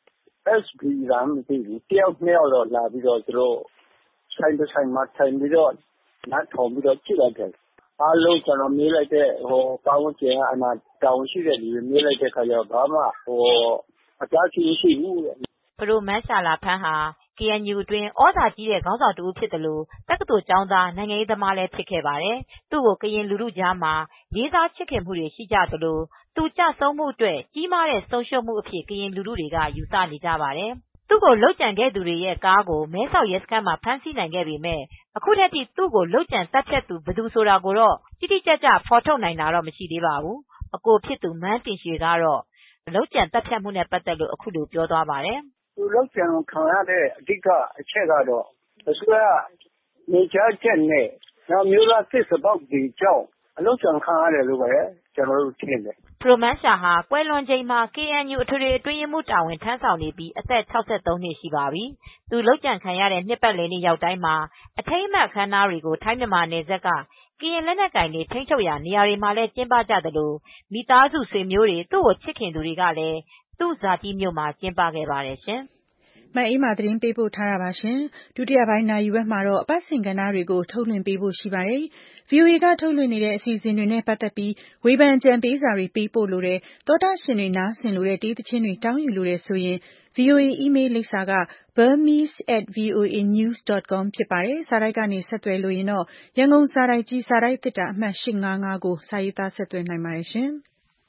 S B လာမသိဘူးတယောက်နှစ်ယောက်တော့လာပြီးတော့သူတို့ဆိုင်တစ်ဆိုင်မှာထိုင်ပြီးတော့နားထောင်ပြီးတော့ကြည့်လိုက်တယ်အားလုံးကျွန်တော်မေးလိုက်တဲ့ဟိုကောင်းကျင်အနာတောင်းရှိတဲ့လူတွေမေးလိုက်တဲ့ခါကျတော့ဘာမှဟိုအတားရှိရှိဘူးဖဒိုမန်းရှာလာဖန်းဟာကေအန်ယူအတွင်းဩဇာကြီးတဲ့ခေါင်းဆောင်တူဖြစ်တယ်လို့တက္ကသိုလ်ကျောင်းသားနိုင်ငံရေးသမားလည်းဖြစ်ခဲ့ပါတယ်။သူ့ကိုကရင်လူထုကြားမှာလေးစားချစ်ခင်မှုတွေရှိကြသလိုသူကြဆုံးမှုအတွက်ကြီးမားတဲ့ဆုံးရှုံးမှုအဖြစ်ကရင်လူထုတွေကယူဆနေကြပါတယ်။သူ့ကိုလှုပ်ကြံခဲ့သူတွေရဲ့ကားကိုမဲဆောက်ရဲစခန်းမှာဖမ်းဆီးနိုင်ခဲ့ပေမဲ့အခုထက်ထိသူ့ကိုလှုပ်ကြံတပ်ဖြတ်သူဘယ်သူဆိုတာကိုတော့တိတိကျကျဖော်ထုတ်နိုင်တာတော့မရှိသေးပါဘူး။အကိုဖြစ်သူမန်းတင်ရွှေကတော့လှုပ်ကြံတပ်ဖြတ်မှုနဲ့ပတ်သက်လို့အခုလိုပြောသွားပါတယ်။သူလောက်ကျန်ခံရတဲ့အဓိကအချက်ကတော့အစိုးရနေကြချက်နဲ့နောက်မျိုးသားစစ်စပေါက်ဒီကြောင့်အလောက်ကျန်ခံရတယ်လို့ပဲကျွန်တော်တို့ထင်တယ်ပရိုမန်ရှာဟာကွယ်လွန်ချိန်မှာ ကေအန်ယူ အထွေထွေအတွင်းရေးမှူးတာဝန်ထမ်းဆောင်နေပြီးအသက်၆၃နှစ်ရှိပါပြီ။သူလောက်ကျန်ခံရတဲ့နှစ်ပတ်လည်နေ့ရောက်တိုင်းမှာအထိမ်းအမှတ်အခမ်းအနားတွေကိုထိုင်းမြန်မာနယ်စပ်ကကရင်လက်နက်ကိုင်တွေထိန်းချုပ်ရာနေရာတွေမှာလည်းကျင်းပကြသလိုမိသားစုဆွေမျိုးတွေသူ့ကိုချစ်ခင်သူတွေကလည်းသူ့ဇာတိမြို့မှာကျင်းပခဲ့ပါတယ်ရှင်။မအေးမာသတင်းပေးပို့ထားတာပါရှင်ဒုတိယပိုင်းနာရီဝက်မှာတော့အပတ်စဉ်ကဏ္ဍတွေကိုထုတ်လွှင့်ပေးဖို့ရှိပါတယ်။ ဗွီအိုအေကထုတ်လွှင့်နေတဲ့အစီအစဉ်တွေနဲ့ပတ်သက်ပြီးဝေဖန်ကြံပေးစာတွေပေးပို့လို့တဲ့သောတာရှင်တွေနားဆင်လို့တဲ့တေးသချင်းတွေတောင်းယူလို့တဲ့ဆိုရင် ဗွီအိုအေ email လိပ်စာက burmese at voa news dot com ဖြစ်ပါတယ်။စာတိုက်ကနေဆက်သွယ်လို့ရင်တော့ရန်ကုန်စာတိုက်ကြီးစာတိုက်သစ်တာအမှတ်၈၅၅ကိုစာရေးသားဆက်သွယ်နိုင်ပါတယ်ရှင်။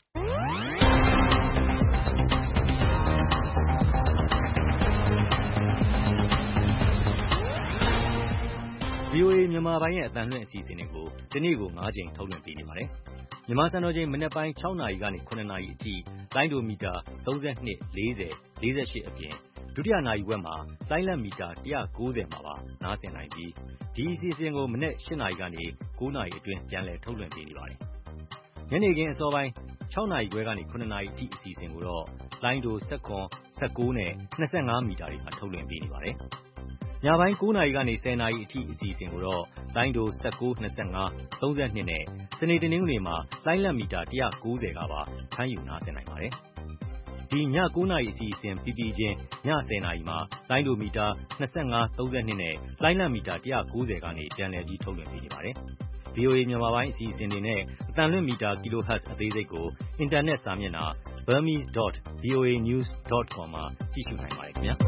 ဗွီအိုအေမြန်မာပိုင်းရဲ့အသံလွှင့်အစီအစဉ်တွေကိုဒီနေ့ကို၅ကြိမ်ထုတ်လွှင့်ပေးနေပါတယ်။မြန်မာစံတော်ချိန်မနက်ပိုင်း၆နာရီကနေ၇နာရီအထိလိုင်းဒိုမီတာ၃၂ ၄၀ ၄၈အပြင်ဒုတိယနာရီဝက်မှာလိုင်းလံမီတာone ninetyမှာပါနားဆင်နိုင်ပြီးဒီအစီအစဉ်ကိုမနေ့eightနာရီကနေnineနာရီအတွင်းပြန်လည်ထုတ်လွှင့်ပေးနေပါတယ်။ညနေခင်းအစောပိုင်းsixနာရီခွဲကနေsevenနာရီအထိအစီအစဉ်ကိုတော့လိုင်းဒိုeleven, nineteenနဲ့twenty-fiveမီတာတွေမှာထုတ်လွှင့်ပေးနေပါတယ်။ညပိုင်းnineနာရီကနေtenနာရီအထိအစီအစဉ်ကိုတော့လိုင်းဒိုnineteen, twenty-five, thirty-twoနဲ့စနေတနင်္ဂနွေမှာလိုင်းလံမီတာone ninetyကပါဖမ်းယူနားဆင်နိုင်ပါတယ်။ဒီညnineနာရီအစီအစဉ်ပြီးပြီးချင်းညtenနာရီမှာလိုင်းဒိုမီတာtwenty-five, thirty-twoနဲ့လိုင်းလံမီတာone ninetyကနေပြန်လည်ပြီးထုတ်လွှင့်ပေးနေပါတယ်။ဗွီအိုအေ မြန်မာပိုင်းအစီအစဉ်တွေနဲ့အသံလွှင့်မီတာ kilohertz အသေးစိတ်ကိုအင်တာနက်စာမျက်နှာ burmese dot v o a news dot com မှာကြည့်ရှုနိုင်ပါတယ်ခင်ဗျာ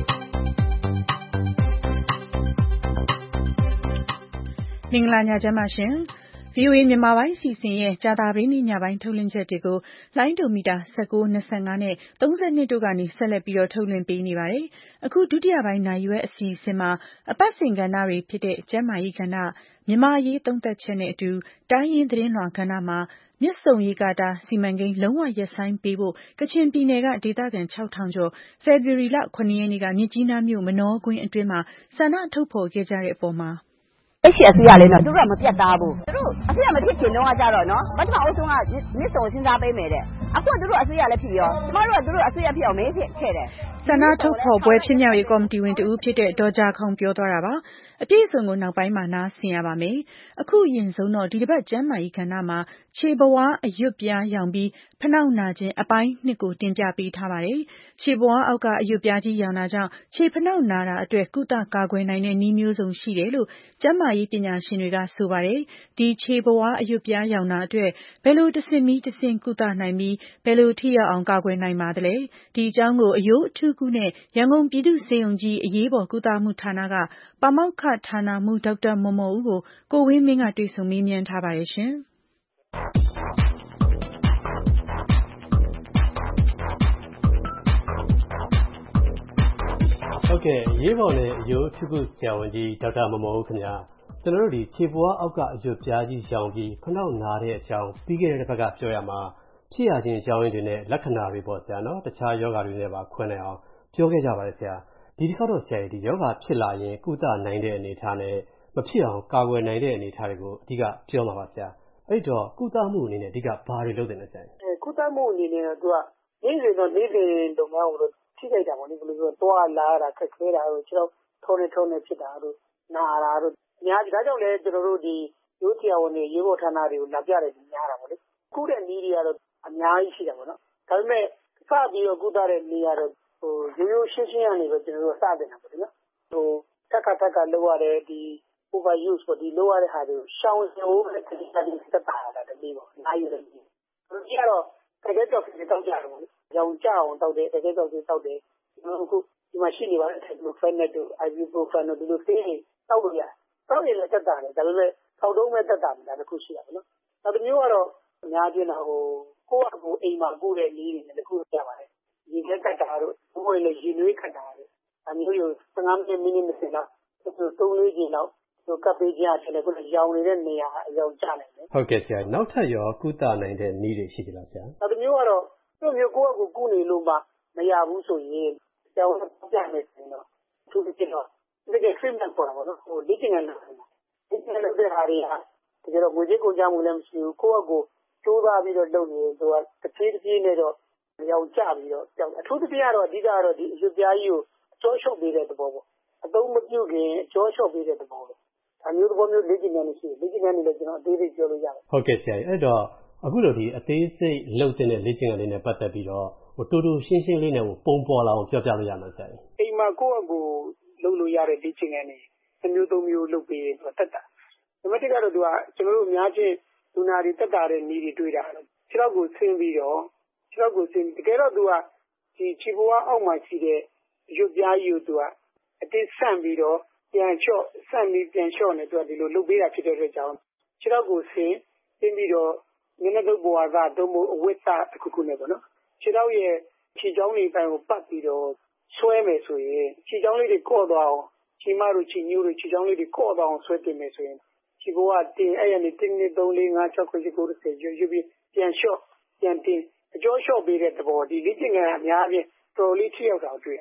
။မင်္ဂလာညချမ်းပါရှင်။ ဗွီအိုအေမြန်မာပိုင်းအစီအစဉ်ရဲ့ကြာသပတေးနေ့ညပိုင်းထုတ်လွှင့်ချက်တွေကိုလိုင်းဒိုမီတာnineteen, twenty-fiveနဲ့thirty-twoတို့ကနေဆက်လက်ပြီးတော့ထုတ်လွှင့်ပေးနေပါတယ်။အခုဒုတိယပိုင်းနာရီဝက်အစီအစဉ်မှာအပတ်စဉ်ကဏ္ဍတွေဖြစ်တဲ့ကျန်းမာရေးကဏ္ဍ၊မြန်မာအရေးသုံးသပ်ချက်နဲ့အတူတိုင်းရင်းသတင်းလွှာကဏ္ဍမှာမြစ်ဆုံရေကာတာစီမံကိန်းလုံးဝရပ်ဆိုင်းပေးဖို့ကချင်ပြည်နယ်ကဒေသခံsix thousandကျော်ဖေဖော်ဝါရီလsevenရက်နေ့ကမြစ်ကြီးနားမြို့မနောကွင်းအတွင်းမှာဆန္ဒထုတ်ဖော်ခဲ့ကြတဲ့အပေါ်မှာလက်ရှိအစိုးရလေးနော်သူတို့ကမပြတ်သားဘူးသူတို့အစိုးရမဖြစ်ချင်တော့ကြတော့နော်ပထမအဆုံးကမြစ်ဆုံစဉ်းစားပေးမယ်တဲ့အခုသူတို့အစိုးရလည်းဖြစ်ရောကျမတို့ကသူတို့အစိုးရဖြစ်အောင်မေးဖြစ်ခဲ့တယ်ဆန္ဒထုတ်ဖော်ပွဲဖြစ်မြောက်ရေးကော်မတီဝင်တဦးဖြစ်တဲ့ဒေါ်ဂျာခေါင်ပြောသွားတာပါအပြည့်အစုံကိုနောက်ပိုင်းမှာနားဆင်ရပါမယ်အခုအရင်ဆုံးတော့ဒီတစ်ပတ်ကျန်းမာရေးကဏ္ဍမှာခြေဘဝအရွတ်ပြားရောင်ပြီးဖနှောက်နာခြင်းအပိုင်းနှစ်ကိုတင်ပြပေးထားပါတယ်ခြေဘဝအောက်ကအရွတ်ပြားကြီးရောင်တာကြောင့်ခြေဖနှောက်နာတာအတွက်ကုသကာကွယ်နိုင်တဲ့နည်းမျိုးစုံရှိတယ်လို့ကျန်းမာရေးပညာရှင်တွေကဆိုပါတယ်ဒီခြေဘဝအရွတ်ပြားရောင်တာအတွက်ဘယ်လိုတဆင့်ပြီးတဆင့်ကုသနိုင်ပြီးဘယ်လိုထိရောက်အောင်ကာကွယ်နိုင်ပါသလဲဒီအကြောင်းကိုအယိုးအထူးကုနဲ့ရန်ကုန်ပြည်သူ့ဆေးရုံကြီးအရေးပေါ်ကုသမှုဌာနကပါမောက္ခဌာနမှူးဒေါက်တာမော်မော်ဦးကိုကိုဝင်းမင်းကတွေ့ဆုံမေးမြန်းထားပါတယ်ရှင်ဟုတ်ကဲ့ရေးပေါ်နဲ့အယိုးအထူးကုဆရာဝန်ကြီးဒေါက်တာမော်မော်ဦးခင်ဗျာကျွန်တော်တို့ဒီခြေဘဝအောက်ကအရွတ်ပြားကြီးရောင်ပြီးဖနှောက်နာတဲ့အကြောင်းပြီးခဲ့တဲ့တစ်ပတ်ကပြောရမှာဖြစ်ရခြင်းအကြောင်းရင်းတွေနဲ့လက္ခဏာတွေပေါ့ဆရာနော်တခြားယောဂတွေနဲ့ပါခွဲနိုင်အောင်ပြောခဲ့ကြပါတယ်ဆရာဒီတစ်ခါတော့ဆရာဒီယောဂဖြစ်လာရင်ကုသနိုင်တဲ့အနေအထားနဲ့မဖြစ်အောင်ကာကွယ်နိုင်တဲ့အနေအထားတွေကိုအဓိကပြောမှာပါဆရာအဲ့တော့ကုသမှုအနေနဲ့အဓိကဘာတွေလုပ်တယ်လဲဆရာအဲကုသမှုအနေနဲ့တော့သူကနေ့စဉ်တော့နေ့စဉ်လုပ်ငန်းကိုထိခိုက်တာပေါ့လေဘယ်လိုဆိုတော့သွားလာတာခက်ခဲတာတို့ကျွန်တော်ထုံးနေထုံးနေဖြစ်တာတို့နာတာတို့အများကြီးဒါကြောင့်လည်းကျွန်တော်တို့ဒီရိုးဆရာဝန်တွေရေးပေါ်ဌာနတွေကိုလာပြတယ်များတာပေါ့လေကုတဲ့နည်းတွေကတော့အများကြီးရှိတာပေါ့နော်ဒါပေမဲ့စပြီးတော့ကုသတဲ့နေရာတော့ဟိုရိုးရိုးရှင်းရှင်းကနေပဲကျွန်တော်တို့စတင်တာပေါ့လေနော်ဟိုတက်ခါတက်ခါလောက်ရတယ်ဒီ over use ပေါ့ဒီလောက်ရတဲ့ဟာတွေရှောင်ရုံပဲခက်ခဲတဲ့တက်တာတာတည်းပေါ့နိုင်ရတယ်ဒီကတော့တကယ်တော့ဒီတောက်ကြတယ်ပေါ့ရောင်ကြအောင်တောက်တယ်တကယ်တော့ဒီတောက်တယ်ကျွန်တော်အခုဒီမှာရှိနေပါတယ် ibuprofen တို့ ibuprofen တို့ဒီလိုသေးရင်တောက်လို့ရတယ်တောက်ရင်လည်းတက်တာတယ်ဒါပေမဲ့ထောက်တုံးမဲ့တက်တာမလားတခုရှိတာပေါ့နော်နောက်တစ်မျိုးကတော့အများကြီးတော့ဟိုကိုယ့်အကူအိမ်မှာကိုယ့်ရဲ့လေးတွေနဲ့တခုရပါတယ်ရေခဲကတ်တာတို့ဘိုးလေရေနွေးခတ်တာတို့အမျိုးမျိုးfifteenမိနစ်20လောက်သူသုံးလေးချိန်လောက်သူကပ်ပေးကြတယ်လေကိုယ်ရောင်နေတဲ့နေရာအရောင်ကျနိုင်တယ်ဟုတ်ကဲ့ဆရာနောက်ထပ်ရောကုသနိုင်တဲ့နည်းတွေရှိကြလားဆရာနောက်တစ်မျိုးကတော့သူ့မျိုးကိုယ့်အကူကုနေလို့မှမရဘူးဆိုရင်ကျောင်းပြမယ်ဆိုရင်တော့သူ့ဖြစ်တော့ဒီက treatment ပေါ်တာပေါ့နော်ဟိုဒီကျင်နေတာဒီကျင်နေတဲ့ဟာတွေဟာတကယ်တော့ငွေကြေးကုန်ကြမှုလည်းမရှိဘူးကိုယ့်အကူကျိုးသားပြီးတော့လုပ်နေသူကတစ်ပြေးတစ်ပြေးနဲ့တော့ရောင်ကျပြီးတော့ကြောက်အထူးသဖြင့်ကတော့အဓိကကတော့ဒီအရွတ်ပြားကြီးကိုအကျော်လျှော့ပေးတဲ့သဘောပေါ့အသုံးမပြုခင်အကျော်လျှော့ပေးတဲ့သဘောပေါ့အမျိုးသဘောမျိုးလေ့ကျင့်နေလို့ရှိရင်လေ့ကျင့်နေလည်းကျွန်တော်အသေးစိတ်ပြောလို့ရတယ်ဟုတ်ကဲ့ဆရာအဲ့တော့အခုလိုဒီအသေးစိတ်လုပ်တဲ့လေ့ကျင့်ခန်းလေးနဲ့ပတ်သက်ပြီးတော့ဟိုတူတူရှင်းရှင်းလေးနဲ့ဟိုပုံပေါ်လာအောင်ပြောပြလို့ရမှာဆရာအိမ်မှာကိုယ့်အကူလုပ်လို့ရတဲ့လေ့ကျင့်ခန်းတွေအမျိုးသုံးမျိုးလုပ်ပေးရင်တော့တက်တာဒီမတိကတော့သူကကျွန်တော်တို့အများချင်းလူနာတွေတက်တာတဲ့နည်းတွေတွေ့တာခြေထောက်ကိုဆင်းပြီးတော့ခြေထောက်ကိုဆင်းတကယ်တော့သူကဒီခြေဘဝအောက်မှာရှိတဲ့ရွတ်ပြားကြီးကိုသူကအတင်းဆန့်ပြီးတော့ပြန်လျှော့ဆန့်ပြီးပြန်လျှော့နေသူကဒီလိုလုပ်ပေးတာဖြစ်တဲ့အတွက်ကြောင့်ခြေထောက်ကိုဆင်းဆင်းပြီးတော့မျက်နှာတုပ်ဘဝကတုံးမှုအဝတ်သားတစ်ခုခုနဲ့ပေါ့နော်ခြေထောက်ရဲ့ခြေချောင်းလေးပိုင်းကိုပတ်ပြီးတော့ဆွဲမယ်ဆိုရင်ခြေချောင်းလေးတွေကော့သွားအောင်ခြေမတို့ခြေညိုးတွေခြေချောင်းလေးတွေကော့သွားအောင်ဆွဲတင်မယ်ဆိုရင်ခြေဘဝတင်အဲ့ရနေတစ်နှစ်သုံးလေးငါးခြောက်ခုနှစ်ကိုတစ်ဆယ်ရွရွပြီးပြန်လျှော့ပြန်တင်အကျော်လျှော့ပေးတဲ့သဘောဒီလေ့ကျင့်ခန်းအများကြီးတော်လေးထိရောက်တာတွေ့ရ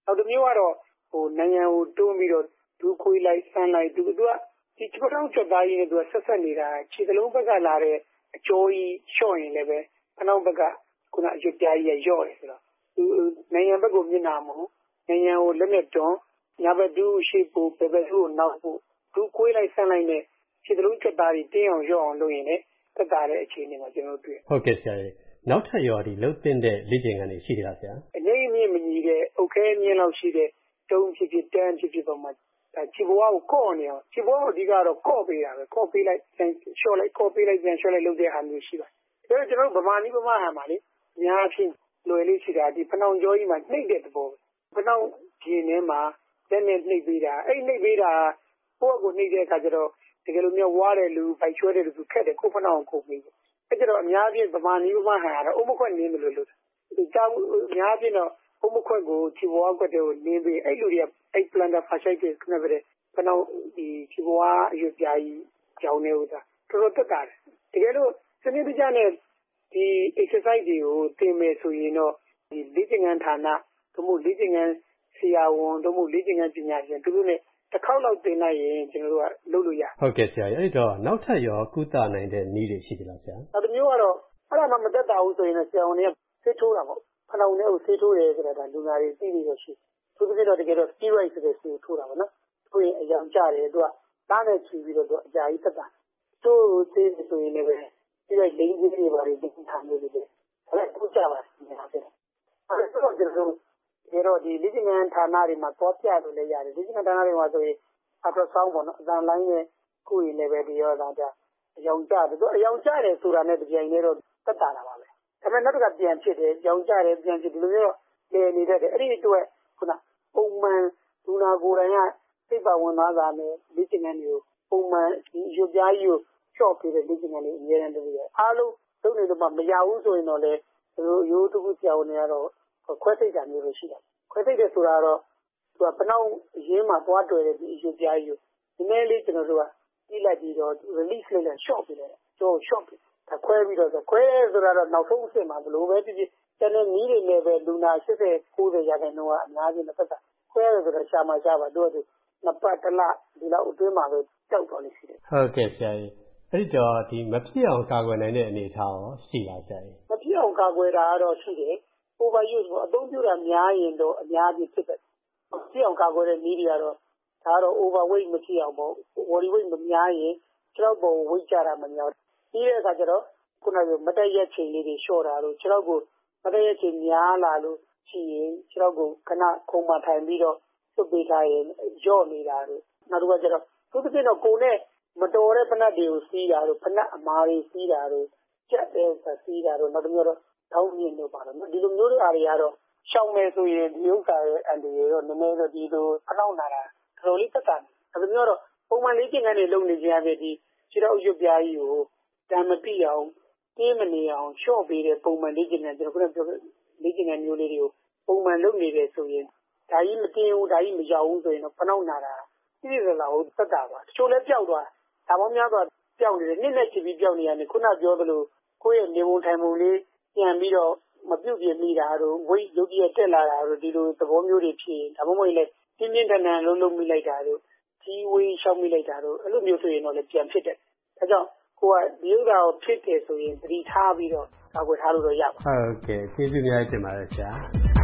နောက်တစ်မျိုးကတော့ဟိုနိုင်ငံကိုတွန်းပြီးတော့ဒူးခွေးလိုက်ဆန်းလိုက်သူသူကဒီချပထောင်းချက်သားကြီးနဲ့သူကဆက်ဆက်နေတာခြေစလုံးဘက်ကလာတဲ့အကျိုးကြီးလျှော့ရင်လည်းပဲဖနှောင်းဘက်ကခုနအရွက်ပြားကြီးရော့တယ်ဆိုတော့သူနိုင်ငံဘက်ကိုမျက်နှာမဟုတ်နိုင်ငံကိုလက်နဲ့တွန်းညာဘက်ဒူးရှိဖို့ဘယ်ဘက်ကိုနောက်ဖို့ဒူးခွေးလိုက်ဆန်းလိုက်နဲ့ခြေစလုံးချက်သားကြီးတင်းအောင်ရော့အောင်လုပ်ရင်လည်းသက်သာတဲ့အခြေအနေမှာကျွန်တော်တွေ့ဟုတ်ကဲ့ဆရာကြီးနောက်ထပ်ရောဒီလှုပ်တင်တဲ့လေ့ကျင့်ခန်းတွေရှိသေးလားဆရာအငိမ့်အမြင့်မညီတဲ့အုတ်ခဲအမြင့်လောက်ရှိတဲ့တုံးဖြစ်ဖြစ်တန်းဖြစ်ဖြစ်ပေါ်မှာဒါခြေဘဝကိုကော့နေအောင်ခြေဘဝအဓိကတော့ကော့ပေးတာပဲကော့ပေးလိုက်ပြန်လျှော့လိုက်ကော့ပေးလိုက်ပြန်လျှော့လိုက်လုပ်တဲ့ဟာမျိုးရှိပါတယ်ဒါကြောင့်ကျွန်တော်ဗမာနည်းဗမာဟန်ပါလေအများဖြင့်လွယ်လေးရှိတာဒီဖနှောင်ကြောကြီးမှာနှိပ်တဲ့သဘောဖနှောင်ဂျင်းထဲမှာလက်နဲ့နှိပ်ပေးတာအဲ့နှိပ်ပေးတာကိုယ့်ကိုနှိပ်တဲ့အခါကျတော့တကယ်လို့မျိုးဝါးတဲ့လူဖိုက်ချွဲတဲ့လူခက်တယ်ကိုဖနှောင်ကိုပေးတယ်အဲ့ကျတော့အများဖြင့်ဗမာနည်းဗမာဟန်ကတော့အုံမခွက်နင်းတယ်လို့လို့ဒီကြောင်အများဖြင့်တော့အုံမခွက်ကိုခြေဘဝခွက်တွေကိုနင်းပေးအဲ့လူတွေကအဲ့ plantar fasciitis ခဏပဲဖနှောင်ဒီခြေဘဝအရွက်ပြားကြီးကြောင်နေဦးတာတော်တော်တက်တာတယ်တကယ်လို့စနစ်တကျနဲ့ဒီ exercise တွေကိုသင်မယ်ဆိုရင်တော့ဒီလေ့ကျင့်ခန်းဌာနတို့မို့လေ့ကျင့်ခန်းဆရာဝန်တို့မို့လေ့ကျင့်ခန်းပညာရှင်တို့နဲ့တစ်ခေါက်လောက်သင်လိုက်ရင်ကျွန်တော်တို့ကလုပ်လို့ရဟုတ်ကဲ့ဆရာအဲ့တော့နောက်ထပ်ရောကုသနိုင်တဲ့နည်းတွေရှိသလားဆရာနောက်တစ်မျိုးကတော့အဲ့ဒါမှမတက်တာဘူးဆိုရင်ဆရာဝန်တွေကဆေးထိုးတာပေါ့ဖနှောင်ထဲကိုဆေးထိုးတယ်ဆိုတာဒါလူနာတွေသိပြီးတော့ရှိသူတို့ကတော့တကယ်တော့ steroid ဆိုတဲ့ဆေးထိုးတာပေါ့နော်ထိုးရင်အယောင်ကျတယ်သူကသားနဲ့ချီပြီးတော့သူအကြာကြီးတက်တာသူ့ဆေးဆိုရင်လည်းပဲဒီလိုက်လိမ့်ကြီးတွေပါလေဒီထားမျိုးတွေအဲ့ဒါကိုကြပါများတယ်အဲ့တော့ကျွန်တော်တို့ဒီလေ့ကျင့်ခန်းဌာနတွေမှာတော့ပြလို့လည်းရတယ်လေ့ကျင့်ခန်းဌာနတွေမှာဆိုရင် ultrasound ပေါ့နော်အသံလိုင်းနဲ့ကိုယ်ရင်းလည်းပဲဒီရောသားကြအယောင်ကျတယ်သူအယောင်ကျတယ်ဆိုတာနဲ့တပြိုင်တည်းတော့သက်တာတာပါပဲဒါပေမဲ့နောက်တစ်ခါပြန်ဖြစ်တယ်အယောင်ကျတယ်ပြန်ဖြစ်ဒီလိုမျိုးလေနေတတ်တယ်အဲ့ဒီအတွက်ခုနပုံမှန်လူနာကိုယ်တိုင်ကစိတ်ပါဝင်သွားတာနဲ့လေ့ကျင့်ခန်းတွေကိုပုံမှန်ဒီရွပြားကြီးကိုချော့ပေးတဲ့လေ့ကျင့်ခန်းတွေအများအားလုပ်ရအားလုံးလုပ်နေတော့မှမရဘူးဆိုရင်တော့လေသူတို့ရိုးတခုဆရာဝန်တွေကတော့ခွဲစိတ်တာမျိုးလိုရှိတယ်ခွဲစိတ်တယ်ဆိုတာတော့သူကဖနှောင်းရင်းမှာသွားတွေ့တဲ့ဒီရွပြားကြီးကိုဒီနေ့လေးကျွန်တော်တို့ကပြီးလိုက်ပြီးတော့ release လုပ်လိုက် short ပေးလိုက်ကျော် short ပေးဒါခွဲပြီးတော့ခွဲဆိုတာတော့နောက်ဆုံးအဆင့်မှာဘယ်လိုပဲဖြစ်ဖြစ်တနေ့နီးတွေနဲ့ပဲလူနာeighty ninetyရာခိုင်နှုန်းကအများကြီးတစ်ပတ်ခွဲရဆိုတော့ရှာမှာရှာပါတို့တို့နှစ်ပတ်တစ်လဒီလောက်အတွင်းမှာပဲကြောက်တော်လေးရှိတယ်ဟုတ်ကဲ့ဆရာကြီးအဲ့တော့ဒီမဖြစ်အောင်ကာကွယ်နိုင်တဲ့အနေအထားရောရှိလားဆရာကြီးမဖြစ်အောင်ကာကွယ်တာကတော့ရှိတယ် overuse ပေါ့အသုံးပြုတာများရင်တော့အများကြီးဖြစ်တယ်မဖြစ်အောင်ကာကွယ်တဲ့နည်းတွေကတော့ဒါတော့ overweight မဖြစ်အောင်ပေါ့ body weight မများရင်ခြေထောက်ပေါ် weight ကျတာမများပြီးတဲ့အခါကျတော့ခုနကမတက်ရက်ချိန်လေးတွေလျှော့တာလို့ခြေထောက်ကိုမတက်ရက်ချိန်များလာလို့ရှိရင်ခြေထောက်ကိုခဏခုံမထိုင်ပြီးတော့သွတ်ပေးထားရင်ကြော့နေတာလို့နောက်တစ်ခါကျတော့သူတစ်ပြည့်တော့ကိုယ်နဲ့မတော်တဲ့ဖနက်တွေကိုစီးတာတို့ဖနက်အမားတွေစီးတာတို့ကြက်တဲ့စီးတာတို့နောက်တစ်မျိုးတော့ထောင်းမြင့်တို့ပါတော့ဒီလိုမျိုးတွေအားတွေကတော့ရှောင်မယ်ဆိုရင်ဒီဥစ္စာရဲ့အန်တီရောနည်းနည်းတော့ဒီလိုဖနှောက်လာတာတော်တော်လေးသက်သာတယ်ဒါပေမဲ့တော့ပုံမှန်လေ့ကျင့်ခန်းတွေလုပ်နေကြရတဲ့ဒီခြေထောက်ရွက်ပြားကြီးကိုတမ်းမတိအောင်တင်းမနေအောင်လျှော့ပေးတဲ့ပုံမှန်လေ့ကျင့်ခန်းကျွန်တော်ခုနပြောလေ့ကျင့်ခန်းမျိုးလေးတွေကိုပုံမှန်လုပ်နေတယ်ဆိုရင်ဒါကြီးမတင်းဘူးဒါကြီးမရောက်ဘူးဆိုရင်တော့ဖနှောက်လာတာပြည့်စုံလာဟုတ်သက်သာပါတချို့လည်းပျောက်သွားဒါမှမများတော့ပျောက်နေတယ်နှစ်နဲ့ချီပြီးပျောက်နေရတယ်ခုနပြောသလိုကိုယ့်ရဲ့နေပုံထိုင်ပုံလေးပြန်ပြီးတော့မပြုတ်ပြင်းမိတာတို့ဝိတ်ရုပ်ရည်တက်လာတာတို့ဒီလိုသဘောမျိုးတွေဖြစ်ဒါမှမဟုတ်လေပြင်းပြင်းထန်ထန်လုံးလုံးမိလိုက်တာတို့ကြီးဝေးရှောက်မိလိုက်တာတို့အဲ့လိုမျိုးဆိုရင်တော့လည်းပြန်ဖြစ်တယ်ဒါကြောင့်ကိုကဒီဥစ္စာကိုဖြစ်တယ်ဆိုရင်သတိထားပြီးတော့ကာကွယ်ထားလို့တော့ရပါဟုတ်ကဲ့ကျေးဇူးများတင်ပါတယ်ဆရာ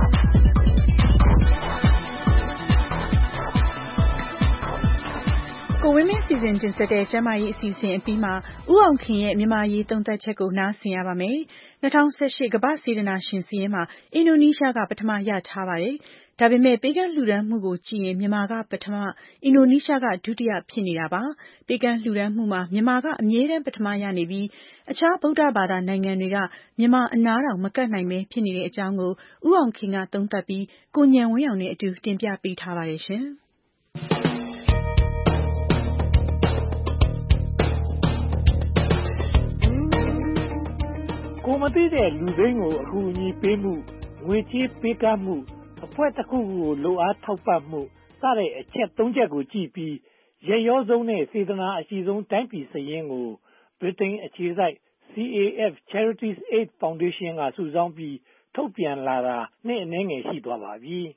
ကိုဝင်းမင်းစီစဉ်တင်ဆက်တဲ့ကျမကြီးအစီအစဉ်အပြီးမှာဦးအောင်ခင်ရဲ့မြန်မာရေးသုံးသပ်ချက်ကိုနားဆင်ရပါမယ်။၂၀၁၈ကမ္ဘာ့စေတနာရှင်စာရင်းမှာအင်ဒိုနီးရှားကပထမရထားပါတယ်။ဒါပေမဲ့ပေးကမ်းလှူဒါန်းမှုကိုကြည့်ရင်မြန်မာကပထမအင်ဒိုနီးရှားကဒုတိယဖြစ်နေတာပါ။ပေးကမ်းလှူဒါန်းမှုမှာမြန်မာကအမြဲတမ်းပထမရနေပြီးအခြားဗုဒ္ဓဘာသာနိုင်ငံတွေကမြန်မာအနားတောင်မကပ်နိုင်ပဲဖြစ်နေတဲ့အကြောင်းကိုဦးအောင်ခင်ကသုံးသပ်ပြီးကိုဉာဏ်ဝင်းအောင်နဲ့အတူတင်ပြပေးထားပါတယ်ရှင်။ကိုမသိတဲ့လူသိန်းကိုအကူအညီပေးမှုငွေကြေးပေးကမ်းမှုအဖွဲ့တစ်ခုခုကိုလိုအားထောက်ပံ့မှုစတဲ့အချက်သုံးချက်ကိုကြည့်ပြီးရရောဆုံးနဲ့စေတနာအရှိဆုံးတိုင်းပြည်စည်ရင်းကိုဗြိတိန်အခြေစိုက် C A F Charities Aid Foundation ကစုဆောင်းပြီးထုတ်ပြန်လာတာနှစ်အနည်းငယ်ရှိသွားပါပြီ။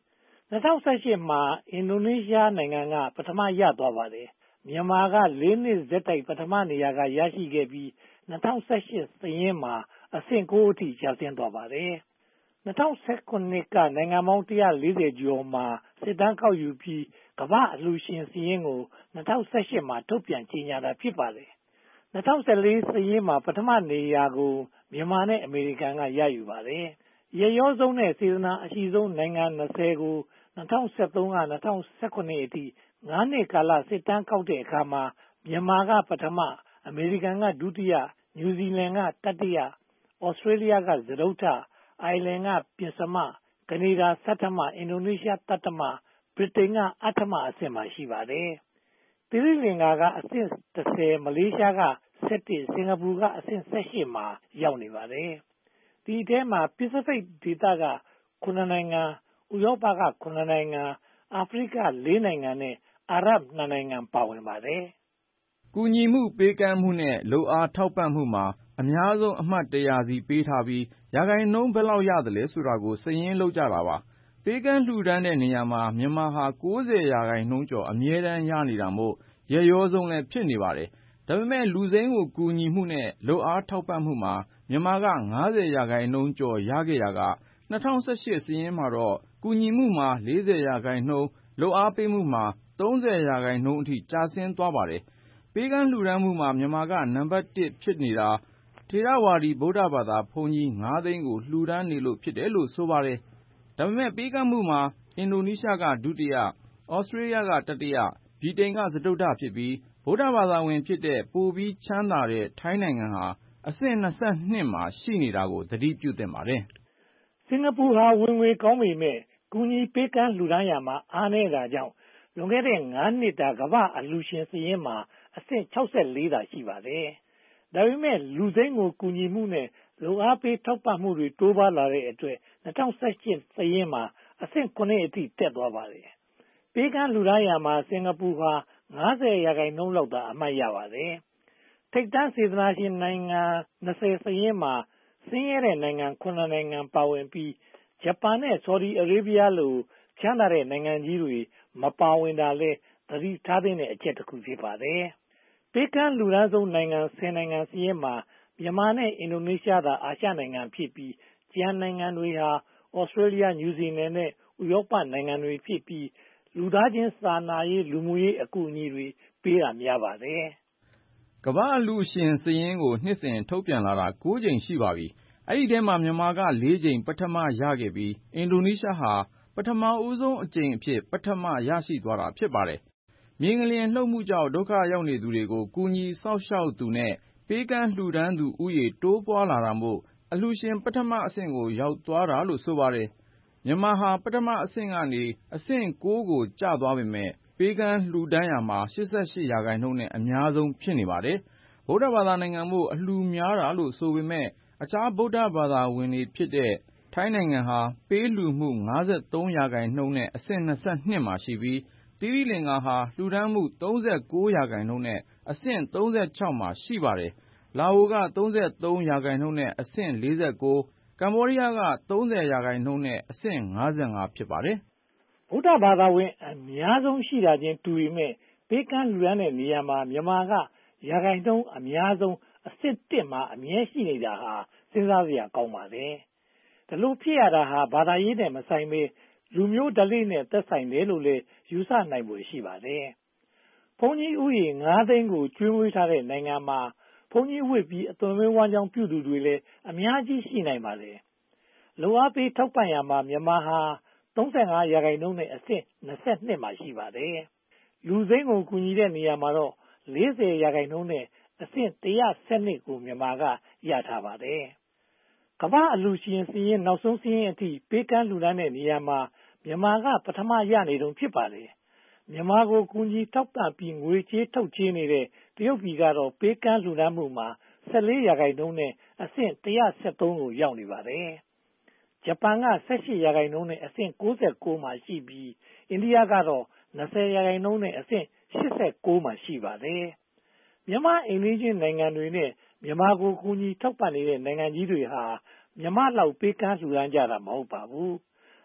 ၂၀၁၈ မှာအင်ဒိုနီးရှားနိုင်ငံကပထမရသွားပါတယ်။မြန်မာကလေးနှစ်ဆက်တိုက်ပထမနေရာကရရှိခဲ့ပြီး၂၀၁၈စာရင်းမှာအဆင့် ကို အထိကျဆင်းသွားပါတယ်။၂၀၁၇ ကနိုင်ငံပေါင်း၁၄၀ကျော်မှာစစ်တမ်းကောက်ယူပြီးကမ္ဘာ့အလှူရှင်စာရင်းကို၂၀၁၈မှာထုတ်ပြန်ကြေညာတာဖြစ်ပါတယ်။၂၀၁၄စာရင်းမှာပထမနေရာကိုမြန်မာနဲ့အမေရိကန်ကရယူပါတယ်။ရက်ရောဆုံးနဲ့စေတနာအရှိဆုံးနိုင်ငံ၂၀ကို၂၀၁၃က၂၀၁၇အထိငါးနှစ်ကာလစစ်တမ်းကောက်တဲ့အခါမှာမြန်မာကပထမအမေရိကန်ကဒုတိယနယူးဇီလန်ကတတိယဩစတြေးလျကစတုတ္ထအိုင်လန်ကပဉ္စမကနေဒါဆဋ္ဌမအင်ဒိုနီးရှားသတ္တမဗြိတိန်ကအဋ္ဌမအဆင့်မှာရှိပါတယ်။သီရိလင်္ကာကအဆင့်၁၀မလေးရှားက၁၁စင်ကာပူကအဆင့်၁၈မှာရောက်နေပါတယ်။ဒီအထဲမှာပစိဖိတ်ဒေသကခုနှစ်နိုင်ငံဥရောပကခုနှစ်နိုင်ငံအာဖရိကလေးနိုင်ငံနဲ့အာရပ်နှစ်နိုင်ငံပါဝင်ပါတယ်။ကူညီမှုပေးကမ်းမှုနဲ့လုပ်အားထောက်ပံ့မှုမှာအများဆုံးအမှတ်တရာစီပေးထားပြီးရာခိုင်နှုန်းဘယ်လောက်ရသလဲဆိုတာကိုစာရင်းလုပ်ကြတာပါ။ပေးကမ်းလှူဒါန်းတဲ့နေရာမှာမြန်မာဟာ၉၀ရာခိုင်နှုန်းကျော်အမြဲတမ်းရနေတာမို့ရက်ရောဆုံးလည်းဖြစ်နေပါတယ်။ဒါပေမဲ့လူစိမ်းကိုကူညီမှုနဲ့လုပ်အားထောက်ပံ့မှုမှာမြန်မာက၅၀ရာခိုင်နှုန်းကျော်ရခဲ့ရာက၂၀၁၈စာရင်းမှာတော့ကူညီမှုမှာ၄၀ရာခိုင်နှုန်းလုပ်အားပေးမှုမှာ၃၀ရာခိုင်နှုန်းအထိကျဆင်းသွားပါတယ်။ပေးကမ်းလှူဒါန်းမှုမှာမြန်မာကနံပါတ်တစ်ဖြစ်နေတာထေရဝါဒီဗုဒ္ဓဘာသာဘုန်းကြီးငါးသိန်းကိုလှူဒါန်းနေလို့ဖြစ်တယ်လို့ဆိုပါတယ်။ဒါပေမဲ့ပေးကမ်းမှုမှာအင်ဒိုနီးရှားကဒုတိယဩစတြေးလျကတတိယဗြိတိန်ကစတုတ္ထဖြစ်ပြီးဗုဒ္ဓဘာသာဝင်ဖြစ်တဲ့ပိုပြီးချမ်းသာတဲ့ထိုင်းနိုင်ငံဟာအဆင့်၂၂မှာရှိနေတာကိုသတိပြုသင့်ပါတယ်။စင်ကာပူဟာဝင်ငွေကောင်းပေမဲ့ကူညီပေးကမ်းလှူဒါန်းရာမှာအားနည်းတာကြောင့်လွန်ခဲ့တဲ့ငါးနှစ်တာကမ္ဘာအလှူရှင်စာရင်းမှာအဆင့်၆၄သာရှိပါတယ်။ဒါပေမဲ့လူစိမ်းကိုကူညီမှုနဲ့လုပ်အားပေးထောက်ပံ့မှုတွေတိုးပွားလာတဲ့အတွက်၂၀၁၈စာရင်းမှာအဆင့်ခုနှစ်အထိတက်သွားပါတယ်။ပေးကမ်းလှူဒါန်းရာမှာစင်ကာပူဟာ၅၀ရာခိုင်နှုန်းလောက်သာအမှတ်ရပါတယ်။ထိပ်တန်းစေတနာရှင်နိုင်ငံ၂၀စာရင်းမှာဆင်းရဲတဲ့နိုင်ငံခုနှစ်နိုင်ငံပါဝင်ပြီးဂျပန်နဲ့ဆော်ဒီအာရေဗျလိုချမ်းသာတဲ့နိုင်ငံကြီးတွေမပါဝင်တာလည်းသတိထားသင့်တဲ့အချက်တစ်ခုဖြစ်ပါတယ်။ပေးကမ်းလှူဒါန်းဆုံးနိုင်ငံဆယ်နိုင်ငံစာရင်းမှာမြန်မာနဲ့အင်ဒိုနီးရှားသာအာရှနိုင်ငံဖြစ်ပြီးကျန်နိုင်ငံတွေဟာဩစတြေးလျနယူးဇီလန်နဲ့ဥရောပနိုင်ငံတွေဖြစ်ပြီးလူသားချင်းစာနာရေးလူမှုရေးအကူအညီတွေပေးတာများပါတယ်။ကမ္ဘာ့အလှူရှင်စာရင်းကိုနှစ်စဉ်ထုတ်ပြန်လာတာကိုးကြိမ်ရှိပါပြီ။အဲဒီထဲမှာမြန်မာကလေးကြိမ်ပထမရခဲ့ပြီးအင်ဒိုနီးရှားဟာပထမဦးဆုံးအကြိမ်အဖြစ်ပထမရရှိသွားတာဖြစ်ပါတယ်။မြေငလျင်လှုပ်မှုကြောင့်ဒုက္ခရောက်နေသူတွေကိုကူညီစောင့်ရှောက်သူနဲ့ပေးကမ်းလှူဒါန်းသူဦးရေတိုးပွားလာတာမို့အလှူရှင်ပထမအဆင့်ကိုရောက်သွားတာလို့ဆိုပါတယ်။မြန်မာဟာပထမအဆင့်ကနေအဆင့်ကိုးကိုကျသွားပေမဲ့ပေးကမ်းလှူဒါန်းရာမှာ၈၈ရာခိုင်နှုန်းနဲ့အများဆုံးဖြစ်နေပါတယ်။ဗုဒ္ဓဘာသာနိုင်ငံမို့အလှူများတာလို့ဆိုပေမဲ့အခြားဗုဒ္ဓဘာသာဝင်တွေဖြစ်တဲ့ထိုင်းနိုင်ငံဟာပေးလှူမှု၅၃ရာခိုင်နှုန်းနဲ့အဆင့်၂၂မှာရှိပြီးသီရိလင်္ကာဟာလှူဒါန်းမှု၃၉ရာခိုင်နှုန်းနဲ့အဆင့်၃၆မှာရှိပါတယ်။လာအိုက၃၃ရာခိုင်နှုန်းနဲ့အဆင့်၄၉ကမ္ဘောဒီးယားက၃၀ရာခိုင်နှုန်းနဲ့အဆင့်၅၅ဖြစ်ပါတယ်။ဗုဒ္ဓဘာသာဝင်အများဆုံးရှိတာချင်းတူပေမဲ့ပေးကမ်းလှူဒါန်းတဲ့နေရာမှာမြန်မာကရာခိုင်နှုန်းအများဆုံးအဆင့်တစ်မှာအမြဲရှိနေတာဟာစဉ်းစားစရာကောင်းပါတယ်။ဒီလိုဖြစ်ရတာဟာဘာသာရေးနဲ့မဆိုင်ဘဲလူမျိုးဓလေ့နဲ့သက်ဆိုင်တယ်လို့လည်းယူဆနိုင်ဖွယ်ရှိပါတယ်။ဘုန်းကြီးဥယေငါးသိန်းကိုကျွေးမွေးထားတဲ့နိုင်ငံမှာဘုန်းကြီးဝတ်ပြီးအသွင်ဝမ်းကြောင်းပြုသူတွေလည်းအများကြီးရှိနိုင်ပါတယ်။လုပ်အားပေးထောက်ပံ့ရာမှာမြန်မာဟာ၃၅ရာခိုင်နှုန်းနဲ့အဆင့်၂၂မှာရှိပါတယ်။လူစိမ်းကိုကူညီတဲ့နေရာမှာတော့၄၀ရာခိုင်နှုန်းနဲ့အဆင့်၁၁၂ကိုမြန်မာကရထားပါတယ်။ကမ္ဘာအလှူရှင်စာရင်းနောက်ဆုံးစာရင်းအထိပေးကမ်းလှူဒါန်းတဲ့နေရာမှာမြန်မာကပထမရနေတုန်းဖြစ်ပါတယ်။မြန်မာကိုကူညီထောက်ပံ့ပြီးငွေကြေးထုတ်ချေးနေတဲ့တရုတ်ပြည်ကတော့ပေးကမ်းလှူဒါန်းမှုမှာ၁၄ရာခိုင်နှုန်းနဲ့အဆင့်၁၁၃ကိုရောက်နေပါတယ်။ဂျပန်က၁၈ရာခိုင်နှုန်းနဲ့အဆင့်၉၉မှာရှိပြီးအိန္ဒိယကတော့၂၀ရာခိုင်နှုန်းနဲ့အဆင့်၈၉မှာရှိပါတယ်။မြန်မာအိမ်နီးချင်းနိုင်ငံတွေနဲ့မြန်မာကိုကူညီထောက်ပံ့နေတဲ့နိုင်ငံကြီးတွေဟာမြန်မာလောက်ပေးကမ်းလှူဒါန်းကြတာမဟုတ်ပါဘူး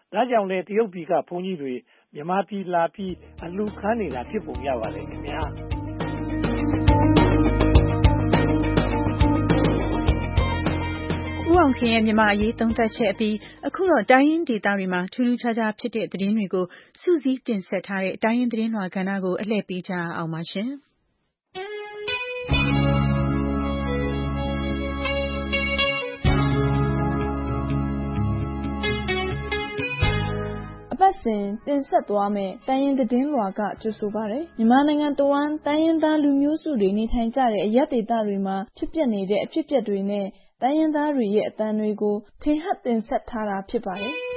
ဒါကြောင့်လည်းတရုတ်ပြည်ကဘုန်းကြီးတွေမြန်မာပြည်လာပြီးအလှူခံနေတာဖြစ်ပုံရပါတယ်ခင်ဗျာဦးအောင်ခင်ရဲ့မြန်မာအရေးသုံးသပ်ချက်အပြီးအခုတော့တိုင်းရင်းဒေသတွေမှာထူးထူးခြားခြားဖြစ်တဲ့သတင်းတွေကိုစုစည်းတင်ဆက်ထားတဲ့တိုင်းရင်းသတင်းလွှာကဏ္ဍကိုအလှည့်ပေးကြအောင်ပါရှင်။အပတ်စဉ်တင်ဆက်သွားမယ့်တိုင်းရင်းသတင်းလွှာကကြိုဆိုပါရယ်မြန်မာနိုင်ငံတဝန်းတိုင်းရင်းသားလူမျိုးစုတွေနေထိုင်ကြတဲ့အရပ်ဒေသတွေမှာဖြစ်ပျက်နေတဲ့အဖြစ်အပျက်တွေနဲ့တိုင်းရင်းသားတွေရဲ့အသံတွေကိုထင်ဟပ်တင်ဆက်ထားတာဖြစ်ပါတယ်။